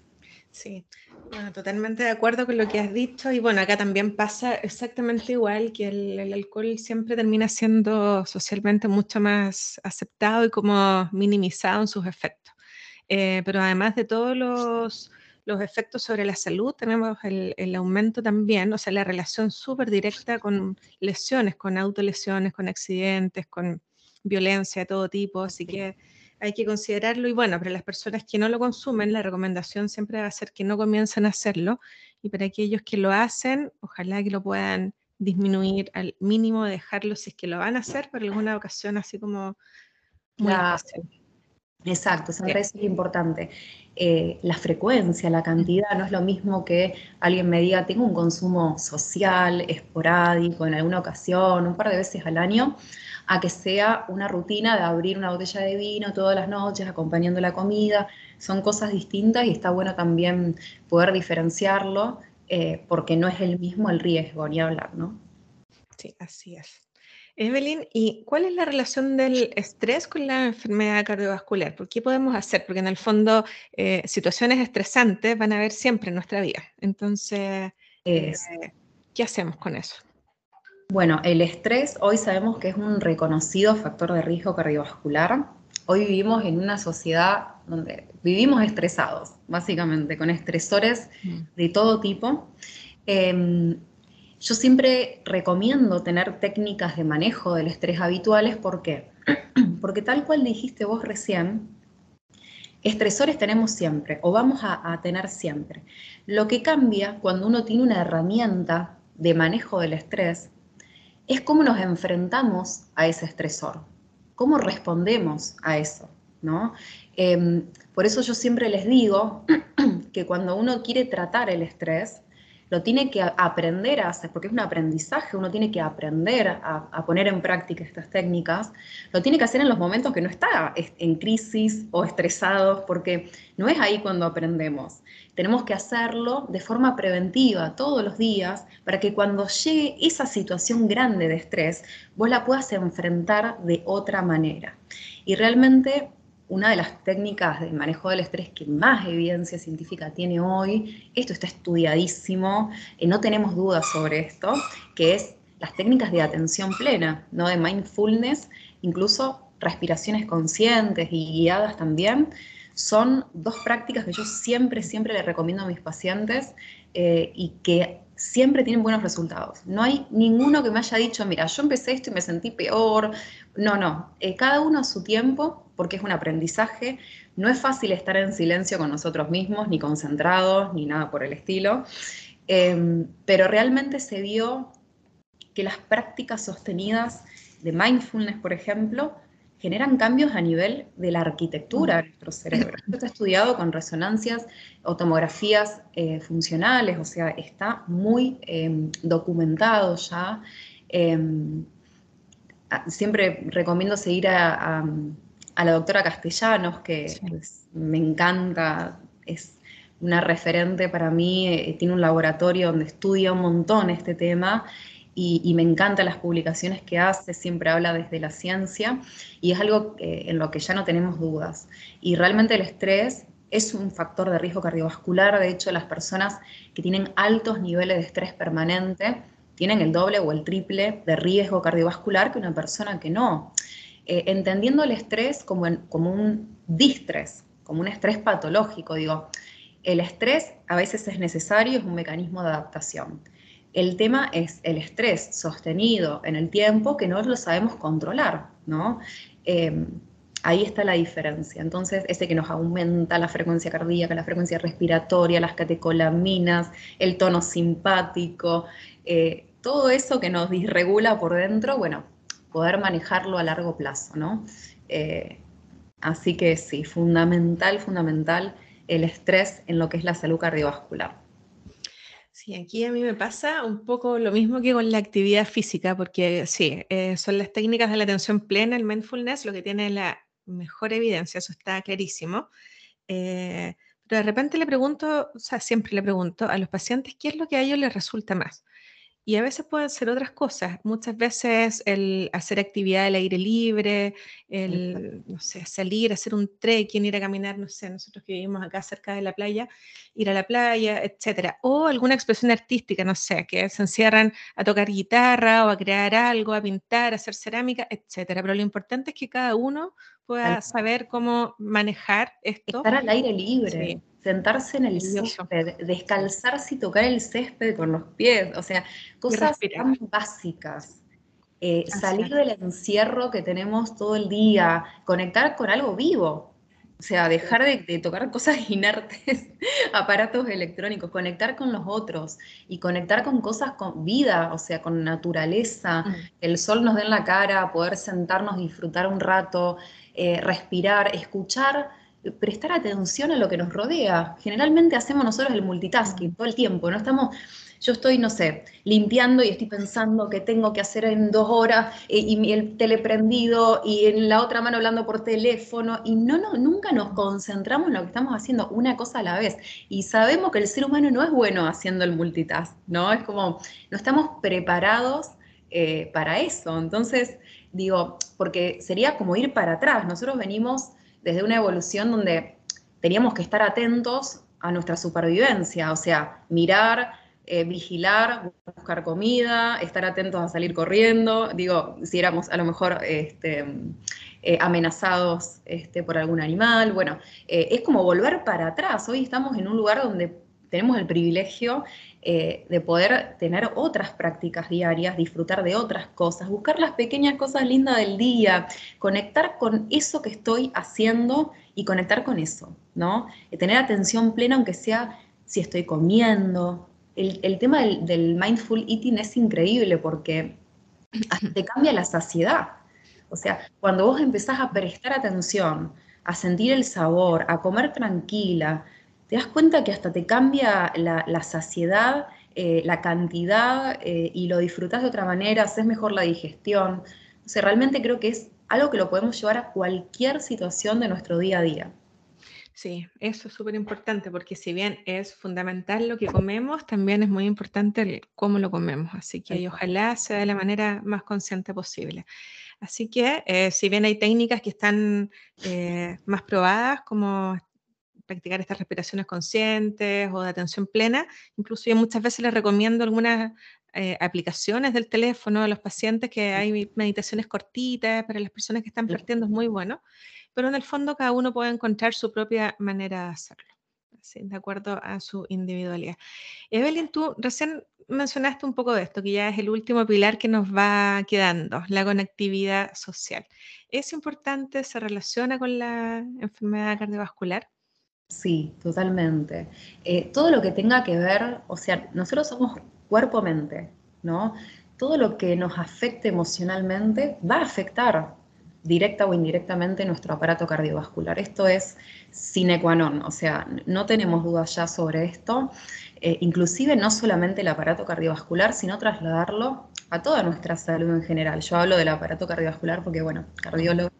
Sí, bueno, totalmente de acuerdo con lo que has dicho y bueno, acá también pasa exactamente igual que el, el alcohol siempre termina siendo socialmente mucho más aceptado y como minimizado en sus efectos. Eh, pero además de todos los, los efectos sobre la salud, tenemos el, el aumento también, o sea, la relación súper directa con lesiones, con autolesiones, con accidentes, con violencia de todo tipo, así que hay que considerarlo y bueno, para las personas que no lo consumen, la recomendación siempre va a ser que no comiencen a hacerlo y para aquellos que lo hacen, ojalá que lo puedan disminuir al mínimo, dejarlo si es que lo van a hacer por alguna ocasión así como muy Claro, especial. exacto, eso me Sí. parece importante. Eh, la frecuencia, la cantidad, no es lo mismo que alguien me diga, tengo un consumo social, esporádico, en alguna ocasión, un par de veces al año, a que sea una rutina de abrir una botella de vino todas las noches, acompañando la comida. Son cosas distintas y está bueno también poder diferenciarlo, eh, porque no es el mismo el riesgo, ni hablar, ¿no? Sí, así es. Evelyn, ¿y cuál es la relación del estrés con la enfermedad cardiovascular? ¿Por qué podemos hacer? Porque en el fondo eh, situaciones estresantes van a haber siempre en nuestra vida. Entonces, eh, Es, ¿qué hacemos con eso? bueno, el estrés hoy sabemos que es un reconocido factor de riesgo cardiovascular. Hoy vivimos en una sociedad donde vivimos estresados, básicamente, con estresores Mm. de todo tipo. Eh, yo siempre recomiendo tener técnicas de manejo del estrés habituales. ¿Por qué? Porque tal cual dijiste vos recién, estresores tenemos siempre o vamos a, a tener siempre. Lo que cambia cuando uno tiene una herramienta de manejo del estrés es cómo nos enfrentamos a ese estresor, cómo respondemos a eso, ¿no? Eh, por eso yo siempre les digo que cuando uno quiere tratar el estrés, lo tiene que aprender a hacer, porque es un aprendizaje, uno tiene que aprender a, a poner en práctica estas técnicas, lo tiene que hacer en los momentos que no está en crisis o estresado, porque no es ahí cuando aprendemos. Tenemos que hacerlo de forma preventiva todos los días para que cuando llegue esa situación grande de estrés, vos la puedas enfrentar de otra manera. Y realmente una de las técnicas de manejo del estrés que más evidencia científica tiene hoy, esto está estudiadísimo, eh, no tenemos dudas sobre esto, que es las técnicas de atención plena, ¿no? De mindfulness, incluso respiraciones conscientes y guiadas también, son dos prácticas que yo siempre, siempre le recomiendo a mis pacientes eh, y que siempre tienen buenos resultados. No hay ninguno que me haya dicho, mira, yo empecé esto y me sentí peor. No, no, eh, cada uno a su tiempo, porque es un aprendizaje. No es fácil estar en silencio con nosotros mismos, ni concentrados, ni nada por el estilo. Eh, pero realmente se vio que las prácticas sostenidas de mindfulness, por ejemplo, generan cambios a nivel de la arquitectura de nuestro cerebro. Esto está estudiado con resonancias o tomografías eh, funcionales, o sea, está muy eh, documentado ya. Eh, siempre recomiendo seguir a, a, a la doctora Castellanos, que Sí. es, me encanta, es una referente para mí, eh, tiene un laboratorio donde estudia un montón este tema y, y me encantan las publicaciones que hace, siempre habla desde la ciencia y es algo eh, en lo que ya no tenemos dudas. Y realmente el estrés es un factor de riesgo cardiovascular, de hecho las personas que tienen altos niveles de estrés permanente tienen el doble o el triple de riesgo cardiovascular que una persona que no. Eh, entendiendo el estrés como, en, como un distrés, como un estrés patológico, digo, el estrés a veces es necesario, es un mecanismo de adaptación. El tema es el estrés sostenido en el tiempo que no lo sabemos controlar, ¿no? Eh, ahí está la diferencia. Entonces, ese que nos aumenta la frecuencia cardíaca, la frecuencia respiratoria, las catecolaminas, el tono simpático, eh, todo eso que nos disregula por dentro, bueno, poder manejarlo a largo plazo, ¿no? Eh, así que sí, fundamental, fundamental el estrés en lo que es la salud cardiovascular. Sí, aquí a mí me pasa un poco lo mismo que con la actividad física, porque sí, eh, son las técnicas de la atención plena, el mindfulness, lo que tiene la mejor evidencia, eso está clarísimo. Eh, pero de repente le pregunto, o sea, siempre le pregunto a los pacientes qué es lo que a ellos les resulta más. Y a veces pueden ser otras cosas. Muchas veces el hacer actividad al aire libre, el, no sé, salir, hacer un trekking, ir a caminar, no sé, nosotros que vivimos acá cerca de la playa, ir a la playa, etcétera. O alguna expresión artística, no sé, que se encierran a tocar guitarra o a crear algo, a pintar, a hacer cerámica, etcétera. Pero lo importante es que cada uno pueda saber cómo manejar esto. Estar al aire libre, Sí, sentarse en el maravilloso. césped, Sí. descalzarse y tocar el césped con los pies, o sea, Y cosas respirar. tan básicas. Eh, Así salir es. del encierro que tenemos todo el día, conectar con algo vivo, o sea, Sí. dejar de, de tocar cosas inertes, aparatos electrónicos, conectar con los otros y conectar con cosas con vida, o sea, con naturaleza, Mm. que el sol nos dé en la cara, poder sentarnos, disfrutar un rato, eh, respirar, escuchar, prestar atención a lo que nos rodea. Generalmente hacemos nosotros el multitasking Mm. todo el tiempo, no estamos, yo estoy, no sé, limpiando y estoy pensando que tengo que hacer en dos horas eh, y el tele prendido y en la otra mano hablando por teléfono y no, no, nunca nos concentramos en lo que estamos haciendo, una cosa a la vez. Y sabemos que el ser humano no es bueno haciendo el multitask, ¿no? Es como, no estamos preparados eh, para eso. Entonces, digo, porque sería como ir para atrás. Nosotros venimos desde una evolución donde teníamos que estar atentos a nuestra supervivencia, o sea, mirar, eh, vigilar, buscar comida, estar atentos a salir corriendo, digo, si éramos a lo mejor este, eh, amenazados este, por algún animal, bueno, eh, es como volver para atrás, hoy estamos en un lugar donde tenemos el privilegio eh, de poder tener otras prácticas diarias, disfrutar de otras cosas, buscar las pequeñas cosas lindas del día, conectar con eso que estoy haciendo y conectar con eso, ¿no? Tener atención plena aunque sea si estoy comiendo. El, el tema del, del mindful eating es increíble porque hasta te cambia la saciedad. O sea, cuando vos empezás a prestar atención, a sentir el sabor, a comer tranquila, te das cuenta que hasta te cambia la, la saciedad, eh, la cantidad eh, y lo disfrutás de otra manera, haces mejor la digestión. O sea, realmente creo que es algo que lo podemos llevar a cualquier situación de nuestro día a día. Sí, eso es súper importante porque si bien es fundamental lo que comemos, también es muy importante el cómo lo comemos. Así que y ojalá sea de la manera más consciente posible. Así que eh, si bien hay técnicas que están eh, más probadas, como practicar estas respiraciones conscientes o de atención plena, incluso yo muchas veces les recomiendo algunas eh, aplicaciones del teléfono a los pacientes que hay meditaciones cortitas para las personas que están partiendo, es muy bueno, pero en el fondo cada uno puede encontrar su propia manera de hacerlo, así, de acuerdo a su individualidad. Evelyn, tú recién mencionaste un poco de esto, que ya es el último pilar que nos va quedando, la conectividad social. ¿Es importante, se relaciona con la enfermedad cardiovascular? Sí, totalmente. Eh, todo lo que tenga que ver, o sea, nosotros somos cuerpo-mente, ¿no? Todo lo que nos afecte emocionalmente va a afectar directa o indirectamente nuestro aparato cardiovascular. Esto es sine qua non, o sea, no tenemos dudas ya sobre esto. Eh, inclusive no solamente el aparato cardiovascular, sino trasladarlo a toda nuestra salud en general. Yo hablo del aparato cardiovascular porque, bueno, cardiólogo,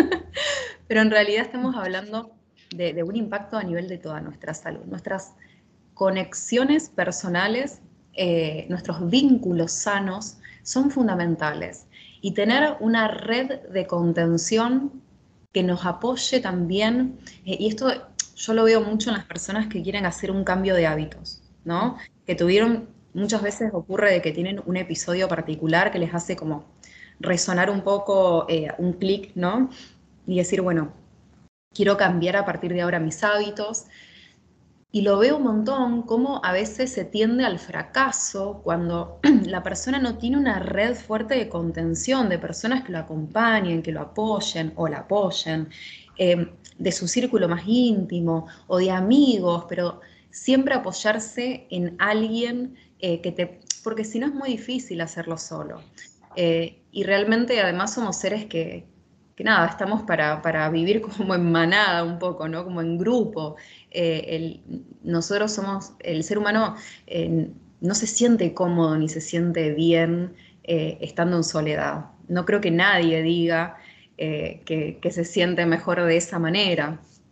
pero en realidad estamos hablando de, de un impacto a nivel de toda nuestra salud. Nuestras conexiones personales, eh, nuestros vínculos sanos son fundamentales. Y tener una red de contención que nos apoye también, eh, y esto yo lo veo mucho en las personas que quieren hacer un cambio de hábitos, ¿no? Que tuvieron, muchas veces ocurre de que tienen un episodio particular que les hace como resonar un poco, eh, un clic, ¿no? Y decir, bueno, quiero cambiar a partir de ahora mis hábitos. Y lo veo un montón, cómo a veces se tiende al fracaso cuando la persona no tiene una red fuerte de contención, de personas que lo acompañen, que lo apoyen o la apoyen, eh, de su círculo más íntimo o de amigos, pero siempre apoyarse en alguien eh, que te... porque si no es muy difícil hacerlo solo. Eh, y realmente además somos seres que, que nada, estamos para, para vivir como en manada un poco, ¿no? Como en grupo. Eh, el, nosotros somos, el ser humano eh, no se siente cómodo ni se siente bien eh, estando en soledad. No creo que nadie diga eh, que, que se siente mejor de esa manera.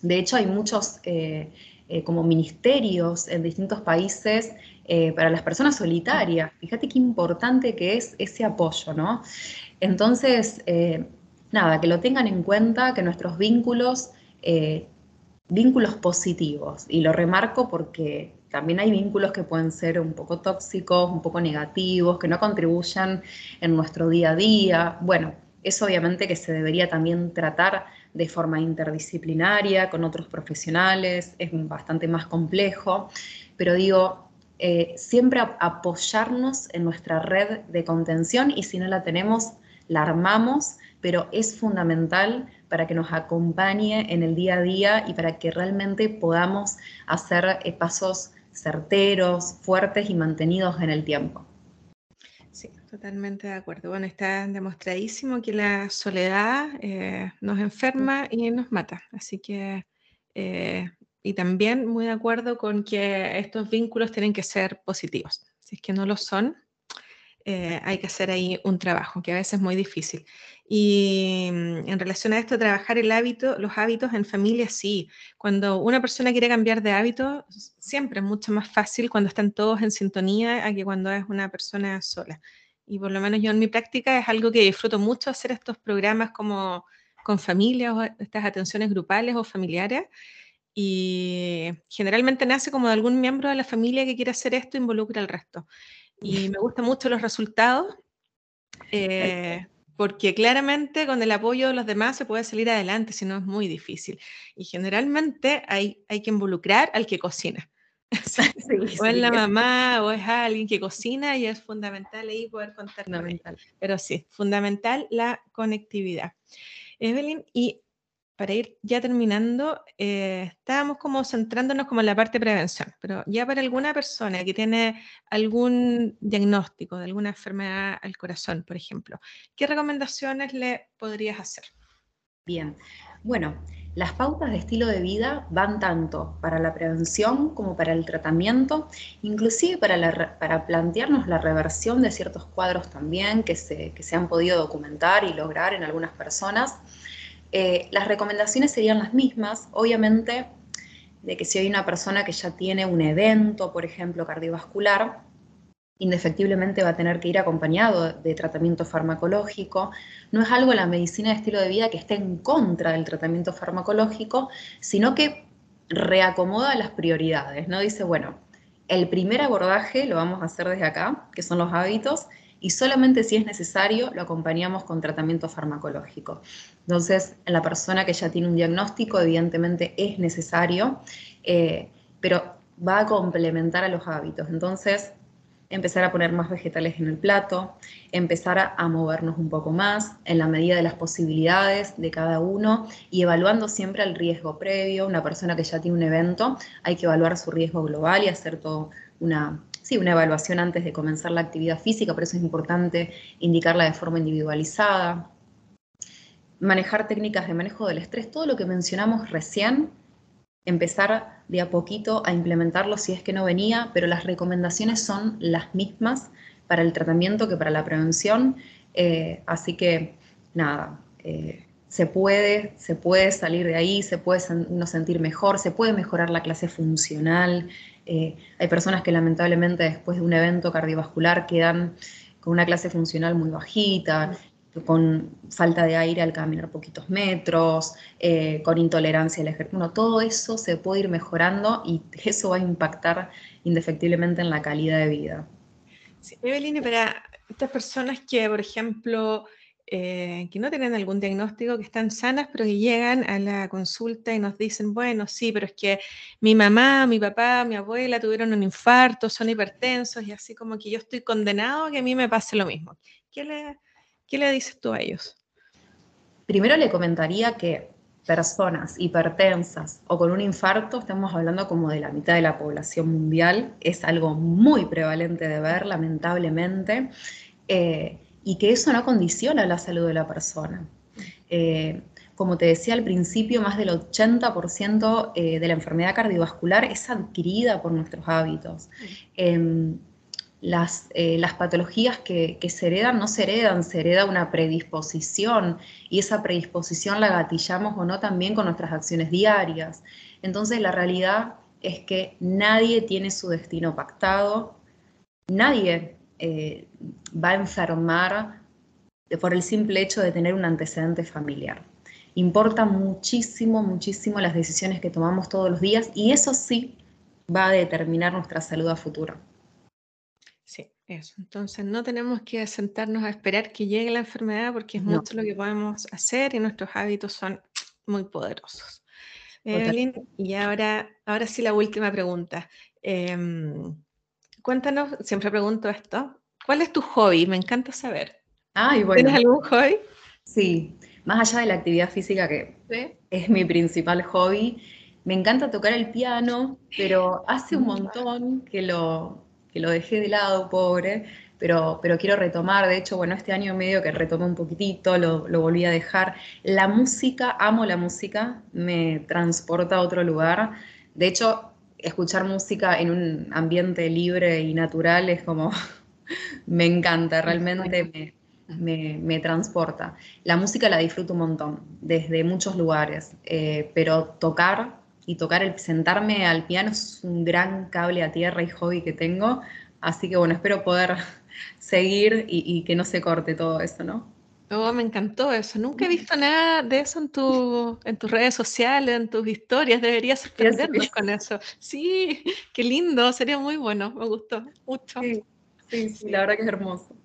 De hecho, hay muchos eh, eh, como ministerios en distintos países eh, para las personas solitarias. Fíjate qué importante que es ese apoyo, ¿no? Entonces, eh, nada, que lo tengan en cuenta, que nuestros vínculos, eh, vínculos positivos, y lo remarco porque también hay vínculos que pueden ser un poco tóxicos, un poco negativos, que no contribuyan en nuestro día a día. Bueno, eso obviamente que se debería también tratar de forma interdisciplinaria, con otros profesionales, es bastante más complejo, pero digo, eh, siempre apoyarnos en nuestra red de contención, y si no la tenemos, la armamos, pero es fundamental para que nos acompañe en el día a día y para que realmente podamos hacer eh, pasos certeros, fuertes y mantenidos en el tiempo. Sí, totalmente de acuerdo. Bueno, está demostradísimo que la soledad eh, nos enferma y nos mata. Así que, eh, y también muy de acuerdo con que estos vínculos tienen que ser positivos. Si es que no lo son, eh, hay que hacer ahí un trabajo, que a veces es muy difícil. Y mm, en relación a esto, trabajar el hábito, los hábitos en familia, sí. Cuando una persona quiere cambiar de hábito, siempre es mucho más fácil cuando están todos en sintonía a que cuando es una persona sola. Y por lo menos yo en mi práctica es algo que disfruto mucho, hacer estos programas como con familias o estas atenciones grupales o familiares. Y generalmente nace como de algún miembro de la familia que quiere hacer esto e involucra al resto. Y me gustan mucho los resultados, eh, porque claramente con el apoyo de los demás se puede salir adelante, si no es muy difícil. Y generalmente hay, hay que involucrar al que cocina. Sí. Sí, O es sí, la es mamá o es alguien que cocina y es fundamental ahí poder contar con ella. fundamental. Pero sí, fundamental la conectividad. Evelyn, y para ir ya terminando, eh, estábamos como centrándonos como en la parte de prevención, pero ya para alguna persona que tiene algún diagnóstico de alguna enfermedad al corazón, por ejemplo, ¿qué recomendaciones le podrías hacer? Bien, bueno, las pautas de estilo de vida van tanto para la prevención como para el tratamiento, inclusive para, la, para plantearnos la reversión de ciertos cuadros también que se, que se han podido documentar y lograr en algunas personas. Eh, las recomendaciones serían las mismas, obviamente, de que si hay una persona que ya tiene un evento, por ejemplo, cardiovascular, indefectiblemente va a tener que ir acompañado de tratamiento farmacológico. No es algo la medicina de estilo de vida que esté en contra del tratamiento farmacológico, sino que reacomoda las prioridades, ¿no? Dice, bueno, el primer abordaje lo vamos a hacer desde acá, que son los hábitos, y solamente si es necesario lo acompañamos con tratamiento farmacológico. Entonces, en la persona que ya tiene un diagnóstico, evidentemente es necesario, eh, pero va a complementar a los hábitos. Entonces, empezar a poner más vegetales en el plato, empezar a, a movernos un poco más en la medida de las posibilidades de cada uno y evaluando siempre el riesgo previo. Una persona que ya tiene un evento, hay que evaluar su riesgo global y hacer todo una, sí, una evaluación antes de comenzar la actividad física, por eso es importante indicarla de forma individualizada. Manejar técnicas de manejo del estrés, todo lo que mencionamos recién, empezar de a poquito a implementarlo si es que no venía, pero las recomendaciones son las mismas para el tratamiento que para la prevención, eh, así que nada, eh, se puede, se puede salir de ahí, se puede uno sentir mejor, se puede mejorar la clase funcional. Eh, hay personas que lamentablemente después de un evento cardiovascular quedan con una clase funcional muy bajita, con falta de aire al caminar poquitos metros, eh, con intolerancia al ejercicio. Bueno, todo eso se puede ir mejorando y eso va a impactar indefectiblemente en la calidad de vida. Sí, Evelyn, y para estas personas que, por ejemplo, eh, que no tienen algún diagnóstico, que están sanas, pero que llegan a la consulta y nos dicen, bueno, sí, pero es que mi mamá, mi papá, mi abuela tuvieron un infarto, son hipertensos y así como que yo estoy condenado a que a mí me pase lo mismo. ¿Qué le, qué le dices tú a ellos? Primero le comentaría que personas hipertensas o con un infarto, estamos hablando como de la mitad de la población mundial, es algo muy prevalente de ver, lamentablemente, eh, y que eso no condiciona la salud de la persona. Eh, como te decía al principio, más del ochenta por ciento eh, de la enfermedad cardiovascular es adquirida por nuestros hábitos. Eh, las, eh, las patologías que, que se heredan no se heredan, se hereda una predisposición y esa predisposición la gatillamos o no también con nuestras acciones diarias. Entonces la realidad es que nadie tiene su destino pactado, nadie eh, va a enfermar por el simple hecho de tener un antecedente familiar. Importa muchísimo, muchísimo las decisiones que tomamos todos los días y eso sí va a determinar nuestra salud a futuro. Sí, eso. Entonces no tenemos que sentarnos a esperar que llegue la enfermedad porque es No, mucho lo que podemos hacer y nuestros hábitos son muy poderosos. total. Evelyn, y ahora, ahora sí la última pregunta. Em, cuéntanos, siempre pregunto esto, ¿cuál es tu hobby? Me encanta saber. Ah, y ¿Tienes bueno, algún hobby? sí, más allá de la actividad física que Sí. es mi principal hobby, me encanta tocar el piano, pero hace un montón que lo, que lo dejé de lado, pobre, pero, pero quiero retomar. De hecho, bueno, este año medio que retomé un poquitito, lo, lo volví a dejar. La música, amo la música, me transporta a otro lugar. De hecho, escuchar música en un ambiente libre y natural es como, me encanta, Es realmente bueno. me, me, me transporta. La música la disfruto un montón, desde muchos lugares, eh, pero tocar y tocar el sentarme al piano es un gran cable a tierra y hobby que tengo, así que bueno, espero poder seguir y, y que no se corte todo eso, ¿no? Oh, me encantó eso. Nunca he visto nada de eso en tu, en tus redes sociales, en tus historias. Deberías Y así, sorprendernos con eso. Sí, qué lindo, sería muy bueno. Me gustó mucho. sí, sí, sí, la Sí. verdad que es hermoso.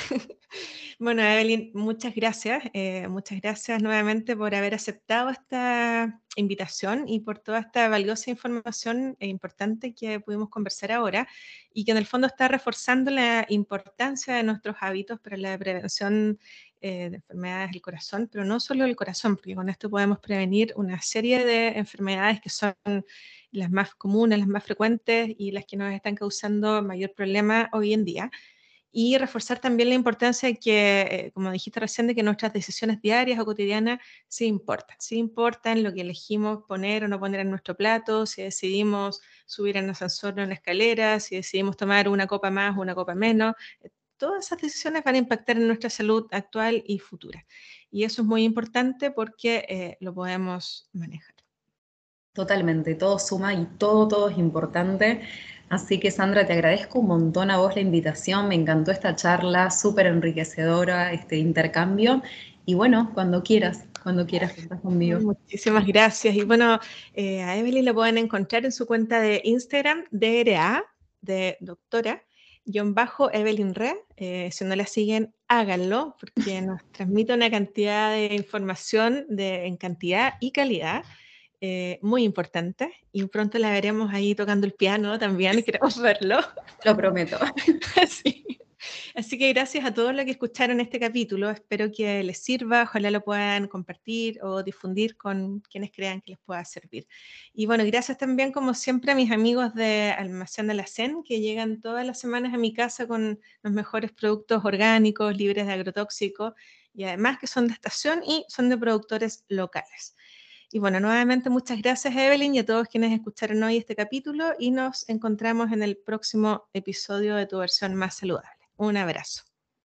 Bueno, Evelyn, muchas gracias. eh, muchas gracias nuevamente por haber aceptado esta invitación y por toda esta valiosa información e importante que pudimos conversar ahora y que en el fondo está reforzando la importancia de nuestros hábitos para la prevención eh, de enfermedades del corazón, pero no solo del corazón, porque con esto podemos prevenir una serie de enfermedades que son las más comunes, las más frecuentes y las que nos están causando mayor problema hoy en día. Y reforzar también la importancia de que, eh, como dijiste recién, de que nuestras decisiones diarias o cotidianas sí importan. Sí importan lo que elegimos poner o no poner en nuestro plato, si decidimos subir en ascensor o en la escalera, si decidimos tomar una copa más o una copa menos. Eh, Todas esas decisiones van a impactar en nuestra salud actual y futura. Y eso es muy importante porque eh, lo podemos manejar. Totalmente, todo suma y todo, todo es importante. Así que Sandra, te agradezco un montón a vos la invitación, me encantó esta charla, súper enriquecedora, este intercambio. Y bueno, cuando quieras, cuando quieras contás conmigo. Muchísimas gracias. Y bueno, eh, a Evelyn la pueden encontrar en su cuenta de Instagram, D R A, de doctora, guión bajo Evelyn Re. Eh, si no la siguen, háganlo, porque nos transmite una cantidad de información de, en cantidad y calidad eh, muy importante. Y pronto la veremos ahí tocando el piano también, queremos verlo. Lo prometo. Sí. Así que gracias a todos los que escucharon este capítulo. Espero que les sirva. Ojalá lo puedan compartir o difundir con quienes crean que les pueda servir. Y bueno, gracias también, como siempre, a mis amigos de Almacén de la Zen, que llegan todas las semanas a mi casa con los mejores productos orgánicos, libres de agrotóxicos, y además que son de estación y son de productores locales. Y bueno, nuevamente muchas gracias, Evelyn, y a todos quienes escucharon hoy este capítulo y nos encontramos en el próximo episodio de Tu Versión Más Saludable. Un abrazo.